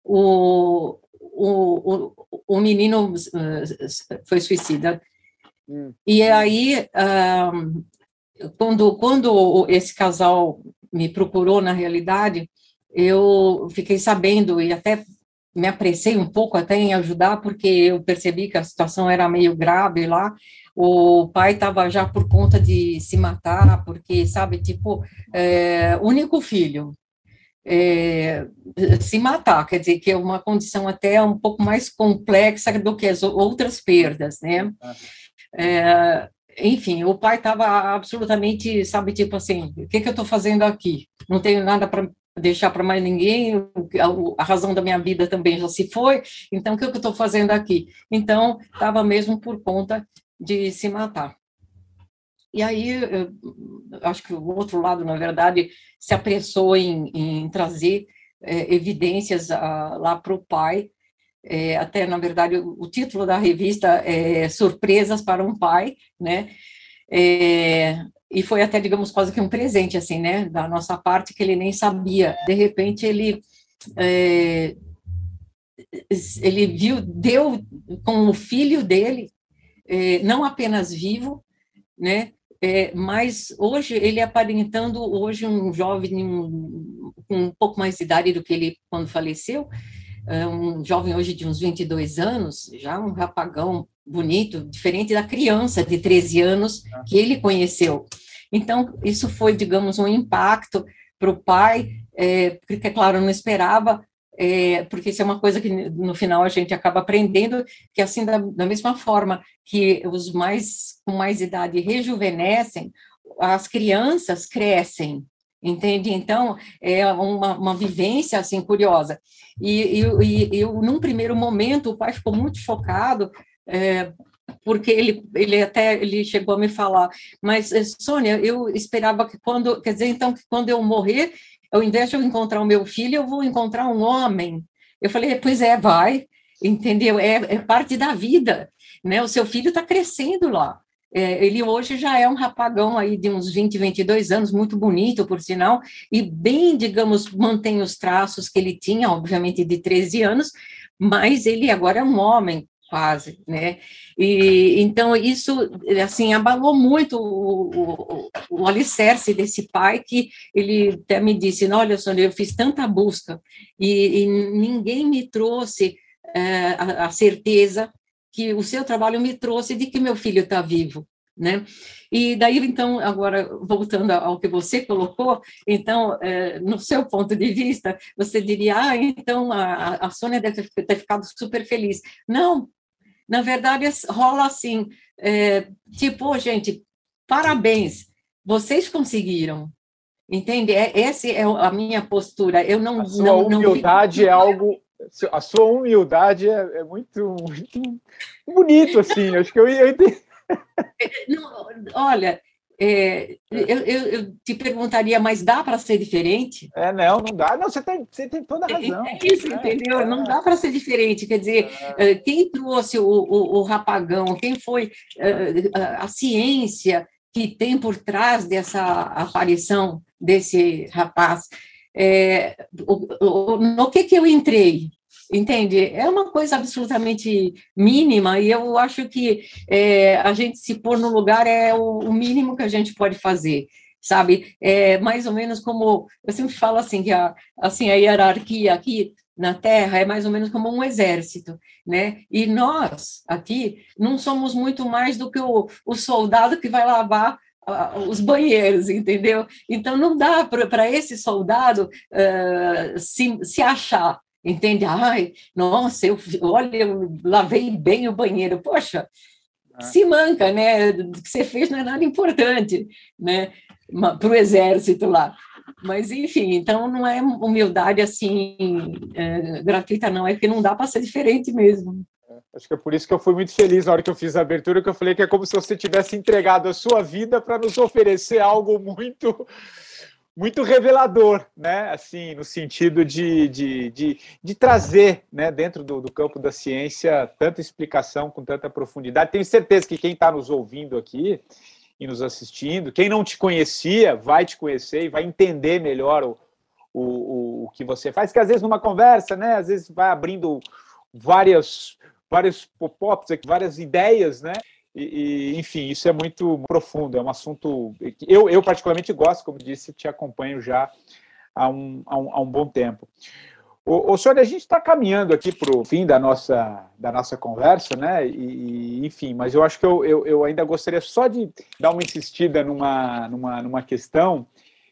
O, o, o, o menino uh, foi suicida. Hum. E aí, um, quando, quando esse casal me procurou, na realidade, eu fiquei sabendo e até me apressei um pouco até em ajudar, porque eu percebi que a situação era meio grave lá. O pai estava já por conta de se matar, porque, sabe, tipo, é, único filho, é, se matar, quer dizer, que é uma condição até um pouco mais complexa do que as outras perdas, né? É, enfim, o pai estava absolutamente, sabe, tipo assim, o que, que eu estou fazendo aqui? Não tenho nada para deixar para mais ninguém, a razão da minha vida também já se foi, então o que eu estou fazendo aqui? Então, estava mesmo por conta de se matar. E aí, eu acho que o outro lado, na verdade, se apressou em, em trazer é, evidências a, lá para o pai, é, até, na verdade, o, o título da revista é Surpresas para um Pai, né? É, e foi até, digamos, quase que um presente, assim, né, da nossa parte, que ele nem sabia. De repente, ele é, ele viu, deu com o filho dele, é, não apenas vivo, né? É, mas hoje ele aparentando hoje um jovem um, com um pouco mais de idade do que ele quando faleceu, é um jovem hoje de uns vinte e dois anos, já um rapagão bonito, diferente da criança de treze anos que ele conheceu. Então, isso foi, digamos, um impacto para o pai, é, porque, é claro, não esperava, é, porque isso é uma coisa que no final a gente acaba aprendendo, que assim, da, da mesma forma que os mais com mais idade rejuvenescem, as crianças crescem, entende? Então, é uma, uma vivência, assim, curiosa. E, e, e eu, num primeiro momento, o pai ficou muito chocado, é, porque ele, ele até ele chegou a me falar, mas, Sônia, eu esperava que quando, quer dizer, então, que quando eu morrer, ao invés de eu encontrar o meu filho, eu vou encontrar um homem. Eu falei, pois é, vai, entendeu? É, é parte da vida, né? O seu filho está crescendo lá. É, ele hoje já é um rapagão aí de uns vinte, vinte e dois anos, muito bonito, por sinal, e bem, digamos, mantém os traços que ele tinha, obviamente, de treze anos, mas ele agora é um homem, quase, né? E então isso assim abalou muito o, o, o alicerce desse pai, que ele até me disse, não, olha, Sônia, eu fiz tanta busca e, e ninguém me trouxe é, a, a certeza que o seu trabalho me trouxe de que meu filho está vivo, né? E daí, então, agora, voltando ao que você colocou, então, é, no seu ponto de vista, você diria, ah, então a, a Sônia deve ter ficado super feliz. Não, na verdade, rola assim, é, tipo, oh, gente, parabéns, vocês conseguiram, entende? É, essa é a minha postura. Eu não, a sua não, humildade não... é algo... A sua humildade é, é muito, muito bonito, assim, acho que eu, eu entendi. Não, olha, é, eu, eu, eu te perguntaria, mas dá para ser diferente? É, não, não dá. Não, você tem, você tem toda a razão. É isso, é, entendeu? É. Não dá para ser diferente. Quer dizer, é. quem trouxe o, o, o rapagão, quem foi a, a ciência que tem por trás dessa aparição desse rapaz, é, o, o, no que que eu entrei? Entende? É uma coisa absolutamente mínima, e eu acho que é, a gente se pôr no lugar é o, o mínimo que a gente pode fazer, sabe? É mais ou menos como, eu sempre falo assim, que a, assim, a hierarquia aqui na Terra é mais ou menos como um exército, né? E nós, aqui, não somos muito mais do que o, o soldado que vai lavar os banheiros, entendeu? Então, não dá para esse soldado uh, se, se achar, entende? Ai, nossa, eu, olha, eu lavei bem o banheiro. Poxa, ah. se manca, né? O que você fez não é nada importante, né? Para o exército lá. Mas, enfim, então não é humildade assim é, gratuita, não. É que não dá para ser diferente mesmo. Acho que é por isso que eu fui muito feliz na hora que eu fiz a abertura, que eu falei que é como se você tivesse entregado a sua vida para nos oferecer algo muito, muito revelador, né? Assim, no sentido de, de, de, de trazer, né, dentro do, do campo da ciência, tanta explicação com tanta profundidade. Tenho certeza que quem está nos ouvindo aqui e nos assistindo, quem não te conhecia, vai te conhecer e vai entender melhor o, o, o que você faz, que às vezes numa conversa, né, às vezes vai abrindo várias... vários pop-ups, várias ideias, né? E, e, enfim, isso é muito profundo, é um assunto que eu, eu particularmente gosto, como disse, te acompanho já há um, há um, há um bom tempo. Ô, ô, Sônia, a gente está caminhando aqui para o fim da nossa, da nossa conversa, né? E, enfim, mas eu acho que eu, eu, eu ainda gostaria só de dar uma insistida numa, numa, numa questão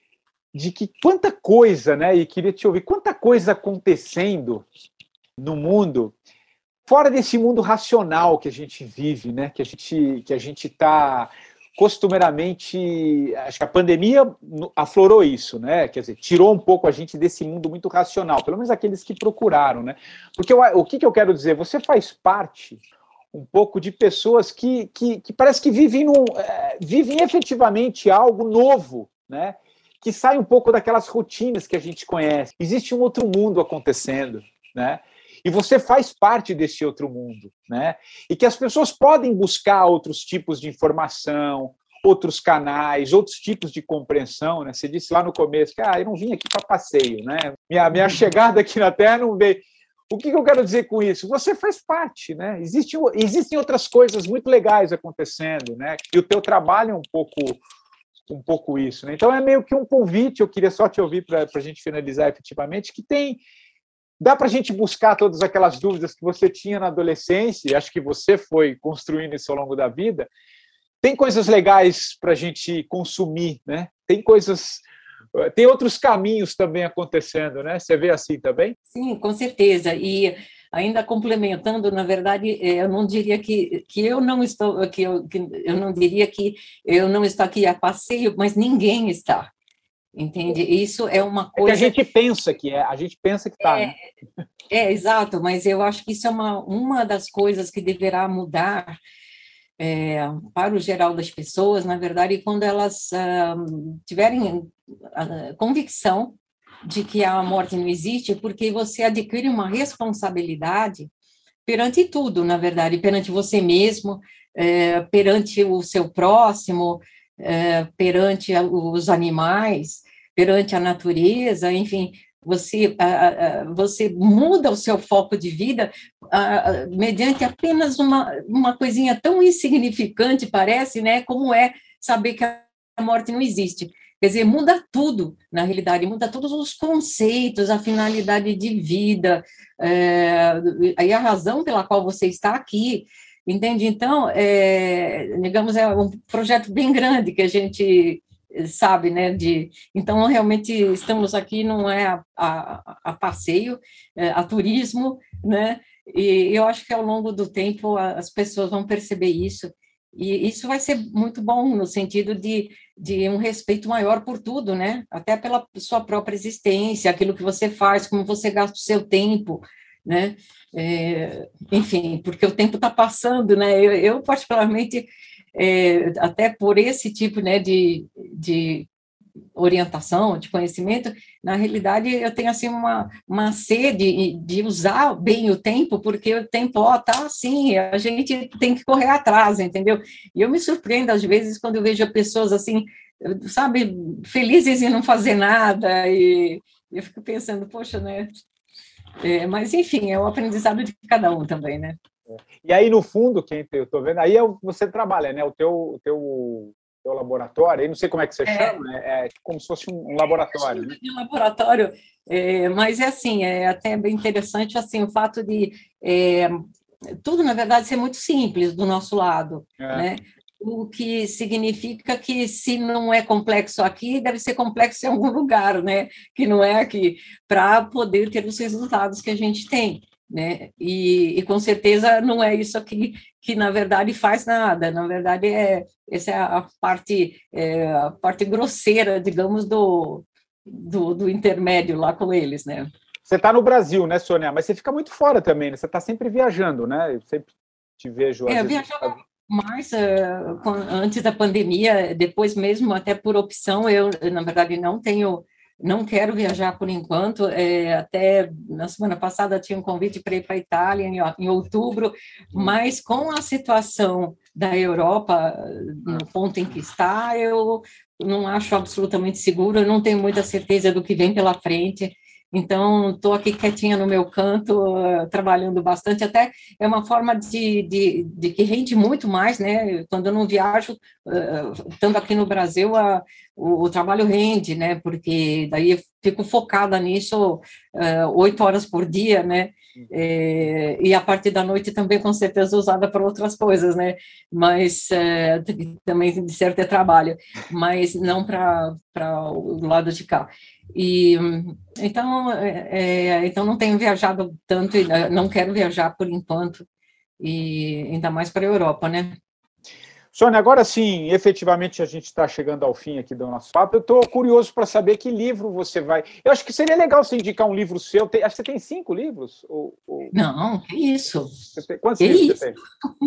de que quanta coisa, né? E queria te ouvir, quanta coisa acontecendo no mundo fora desse mundo racional que a gente vive, né? Que a gente que a gente está costumeiramente, acho que a pandemia aflorou isso, né? Quer dizer, tirou um pouco a gente desse mundo muito racional, pelo menos aqueles que procuraram, né? Porque eu, o que, que eu quero dizer? Você faz parte um pouco de pessoas que, que, que parece que vivem, num, é, vivem efetivamente algo novo, né? Que sai um pouco daquelas rotinas que a gente conhece. Existe um outro mundo acontecendo, né? E você faz parte desse outro mundo, né? E que as pessoas podem buscar outros tipos de informação, outros canais, outros tipos de compreensão, né? Você disse lá no começo que ah, eu não vim aqui para passeio, né? Minha, minha chegada aqui na Terra não veio... O que, que eu quero dizer com isso? Você faz parte, né? Existe, existem outras coisas muito legais acontecendo, né? E o teu trabalho é um pouco, um pouco isso, né? Então é meio que um convite, eu queria só te ouvir para a gente finalizar efetivamente, que tem... Dá para a gente buscar todas aquelas dúvidas que você tinha na adolescência, e acho que você foi construindo isso ao longo da vida. Tem coisas legais para a gente consumir, né? Tem coisas... Tem outros caminhos também acontecendo, né? Você vê assim também? Sim, com certeza. E ainda complementando, na verdade, eu não diria que, que eu não estou, que eu, que eu não diria que eu não estou aqui a passeio, mas ninguém está. Entende? Isso é uma coisa... É que a gente pensa que é, a gente pensa que está. É, né? é, exato, mas eu acho que isso é uma, uma das coisas que deverá mudar é, para o geral das pessoas, na verdade, quando elas ah, tiverem a convicção de que a morte não existe, porque você adquire uma responsabilidade perante tudo, na verdade, perante você mesmo, é, perante o seu próximo, é, perante os animais, perante a natureza, enfim, você, você muda o seu foco de vida mediante apenas uma, uma coisinha tão insignificante, parece, né, como é saber que a morte não existe. Quer dizer, muda tudo, na realidade, muda todos os conceitos, a finalidade de vida, é, e a razão pela qual você está aqui, entende? Então, é, digamos, é um projeto bem grande que a gente sabe, né, de, então, realmente, estamos aqui, não é a, a, a passeio, é, a turismo, né, e eu acho que ao longo do tempo as pessoas vão perceber isso, e isso vai ser muito bom no sentido de, de um respeito maior por tudo, né? Até pela sua própria existência, aquilo que você faz, como você gasta o seu tempo, né? É, enfim, porque o tempo está passando, né? Eu, eu particularmente, é, até por esse tipo, né, de, de orientação, de conhecimento, na realidade eu tenho assim uma, uma sede de usar bem o tempo, porque o tempo, ó, tá assim, a gente tem que correr atrás, entendeu? E eu me surpreendo às vezes quando eu vejo pessoas assim, sabe, felizes em não fazer nada, e eu fico pensando, poxa, né? É, mas enfim, é o aprendizado de cada um também, né? E aí, no fundo, quem eu estou vendo, aí é o que você trabalha, né? O teu, o teu o laboratório, aí não sei como é que você é, chama, é, é como se fosse um, um laboratório. Né? Um laboratório, é, mas é assim, é até bem interessante assim, o fato de é, tudo, na verdade, ser muito simples do nosso lado, é. né? O que significa que se não é complexo aqui, deve ser complexo em algum lugar, né? Que não é aqui, para poder ter os resultados que a gente tem. Né? E, e com certeza não é isso aqui que na verdade faz nada, na verdade é essa é a parte é, a parte grosseira, digamos, do, do, do intermédio lá com eles, né? Você está no Brasil, né, Sônia? Mas você fica muito fora também, né? Você está sempre viajando, né? Eu sempre te vejo. É, eu viajava mais uh, antes da pandemia, depois mesmo até por opção, eu na verdade não tenho Não quero viajar por enquanto, é, até na semana passada tinha um convite para ir para a Itália em, em outubro, mas com a situação da Europa, no ponto em que está, eu não acho absolutamente seguro, eu não tenho muita certeza do que vem pela frente, então estou aqui quietinha no meu canto, uh, trabalhando bastante, até é uma forma de, de, de que rende muito mais, né? Quando eu não viajo, uh, estando aqui no Brasil, a, o, o trabalho rende, né? Porque daí eu fico focada nisso oito uh, horas por dia, né? É, e a parte da noite também, com certeza, usada para outras coisas, né? Mas é, também, de certo, é trabalho, mas não para o lado de cá. E então, é, então não tenho viajado tanto, não quero viajar por enquanto, e ainda mais para a Europa, né? Sônia, agora sim, efetivamente a gente está chegando ao fim aqui do nosso papo. Eu estou curioso para saber que livro você vai... Eu acho que seria legal você indicar um livro seu. Tem... Acho que você tem cinco livros? Ou, ou... Não, que isso? Você tem... Quantos que livros isso? você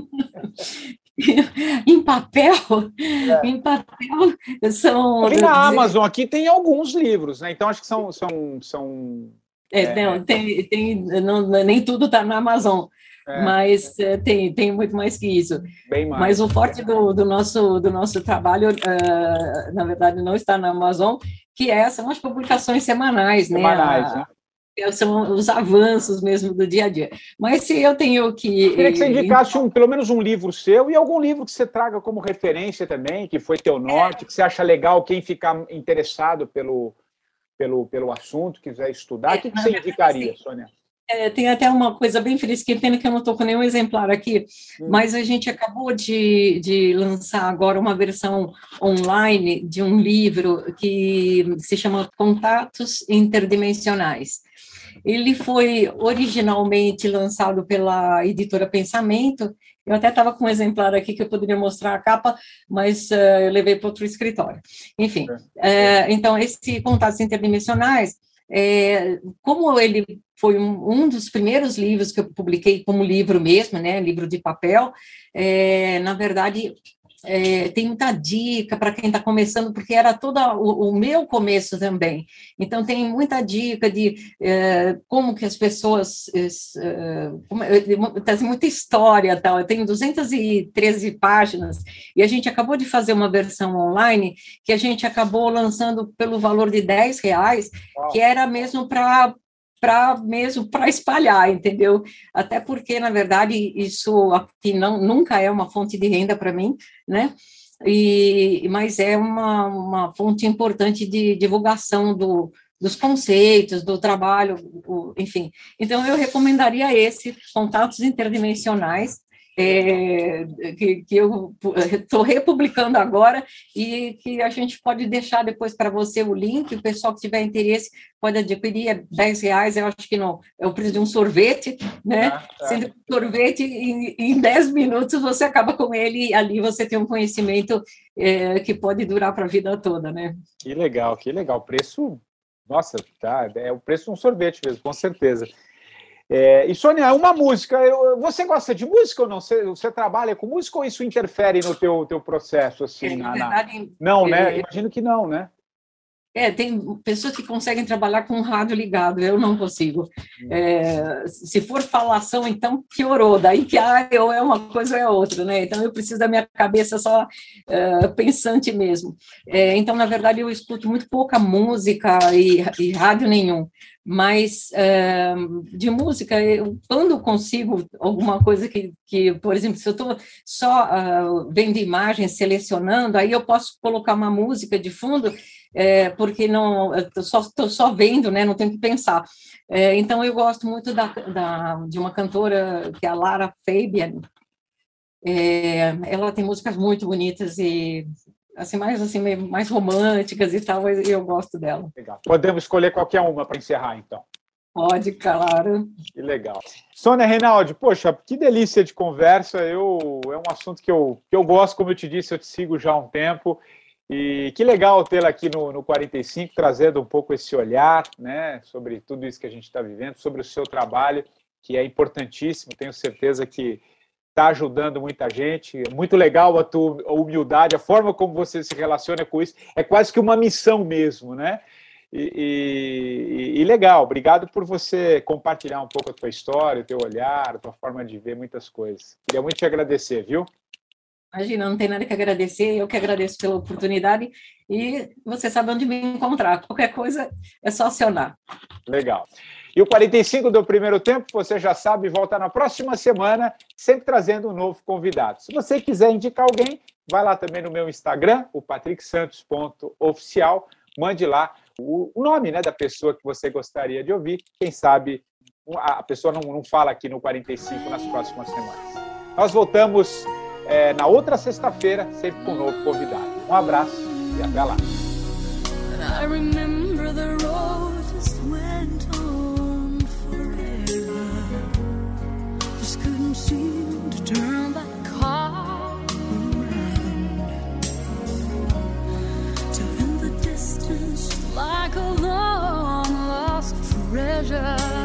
tem? Em papel? É. Em papel são... Aqui na Amazon aqui tem alguns livros, né? Então acho que são... são, são é, é... Não, tem, tem, não, nem tudo está na Amazon. É, mas é. tem, tem muito mais que isso. Bem mais. Mas o forte do, do, nosso, do nosso trabalho, uh, na verdade, não está na Amazon, que é, são as publicações semanais. Semanais, né? né? são os avanços mesmo do dia a dia. Mas se eu tenho que... Eu queria que você indicasse um, pelo menos um livro seu e algum livro que você traga como referência também, que foi teu norte, é. que você acha legal quem ficar interessado pelo, pelo, pelo assunto, quiser estudar. É, o que, que você indicaria, assim, Sônia? É, tem até uma coisa bem feliz, que pena que eu não estou com nenhum exemplar aqui, hum. mas a gente acabou de, de lançar agora uma versão online de um livro que se chama Contatos Interdimensionais. Ele foi originalmente lançado pela editora Pensamento. Eu até estava com um exemplar aqui que eu poderia mostrar a capa, mas uh, eu levei para outro escritório. Enfim, é. uh, então, esse Contatos Interdimensionais, é, como ele foi um, um dos primeiros livros que eu publiquei como livro mesmo, né, livro de papel, é, na verdade... É, tem muita dica para quem está começando, porque era todo o, o meu começo também. Então, tem muita dica de é, como que as pessoas... É, como, tem muita história, tal. Eu tenho duzentas e treze páginas, e a gente acabou de fazer uma versão online que a gente acabou lançando pelo valor de dez reais, que era mesmo para... para mesmo para espalhar, entendeu? Até porque, na verdade, isso aqui não, nunca é uma fonte de renda para mim, né? E, mas é uma, uma fonte importante de divulgação do, dos conceitos, do trabalho, o, enfim. Então, eu recomendaria esse, Contatos Interdimensionais, É, que, que eu estou republicando agora e que a gente pode deixar depois para você o link, o pessoal que tiver interesse pode adquirir, é dez reais, eu acho que não, é o preço de um sorvete, né? Ah, tá. Sendo que sorvete, em, em dez minutos você acaba com ele e ali você tem um conhecimento é, que pode durar para a vida toda, né? Que legal, que legal, o preço, nossa, tá, é o preço de um sorvete mesmo, com certeza. É, e, Sônia, uma música, eu, você gosta de música ou não? Você, você trabalha com música ou isso interfere no teu, teu processo? Assim, é, na, verdade, na... Não, é, né? Imagino que não, né? É, tem pessoas que conseguem trabalhar com o rádio ligado, eu não consigo. É, se for falação, então piorou, daí que ah, ou é uma coisa ou é outra, né? Então eu preciso da minha cabeça só uh, pensante mesmo. É, então, na verdade, eu escuto muito pouca música e, e rádio nenhum, mas uh, de música, eu, quando consigo alguma coisa que, que, por exemplo, se eu estou só uh, vendo imagens, selecionando, aí eu posso colocar uma música de fundo. É, porque não estou só, só vendo, né, não tenho que pensar. É, então, eu gosto muito da, da, de uma cantora que é a Lara Fabian. É, ela tem músicas muito bonitas e assim, mais, assim, mais românticas e tal, e eu gosto dela. Legal. Podemos escolher qualquer uma para encerrar, então. Pode, claro. Que legal. Sônia Reinaldi, poxa, que delícia de conversa. Eu, é um assunto que eu, que eu gosto, como eu te disse, eu te sigo já há um tempo. E que legal tê-la aqui no, no quarenta e cinco, trazendo um pouco esse olhar, né, sobre tudo isso que a gente está vivendo, sobre o seu trabalho, que é importantíssimo, tenho certeza que está ajudando muita gente. É muito legal a tua humildade, a forma como você se relaciona com isso, é quase que uma missão mesmo, né? E, e, e legal, obrigado por você compartilhar um pouco a tua história, o teu olhar, a tua forma de ver muitas coisas. Queria muito te agradecer, viu? Imagina, não tem nada que agradecer, eu que agradeço pela oportunidade e você sabe onde me encontrar. Qualquer coisa é só acionar. Legal. E o quarenta e cinco do primeiro tempo, você já sabe, volta na próxima semana, sempre trazendo um novo convidado. Se você quiser indicar alguém, vai lá também no meu Instagram, o patrick santos ponto oficial, mande lá o nome, né, da pessoa que você gostaria de ouvir. Quem sabe a pessoa não, não fala aqui no quarenta e cinco nas próximas semanas. Nós voltamos... É, na outra sexta-feira, sempre com um novo convidado. Um abraço e até lá. Like a long lost treasure.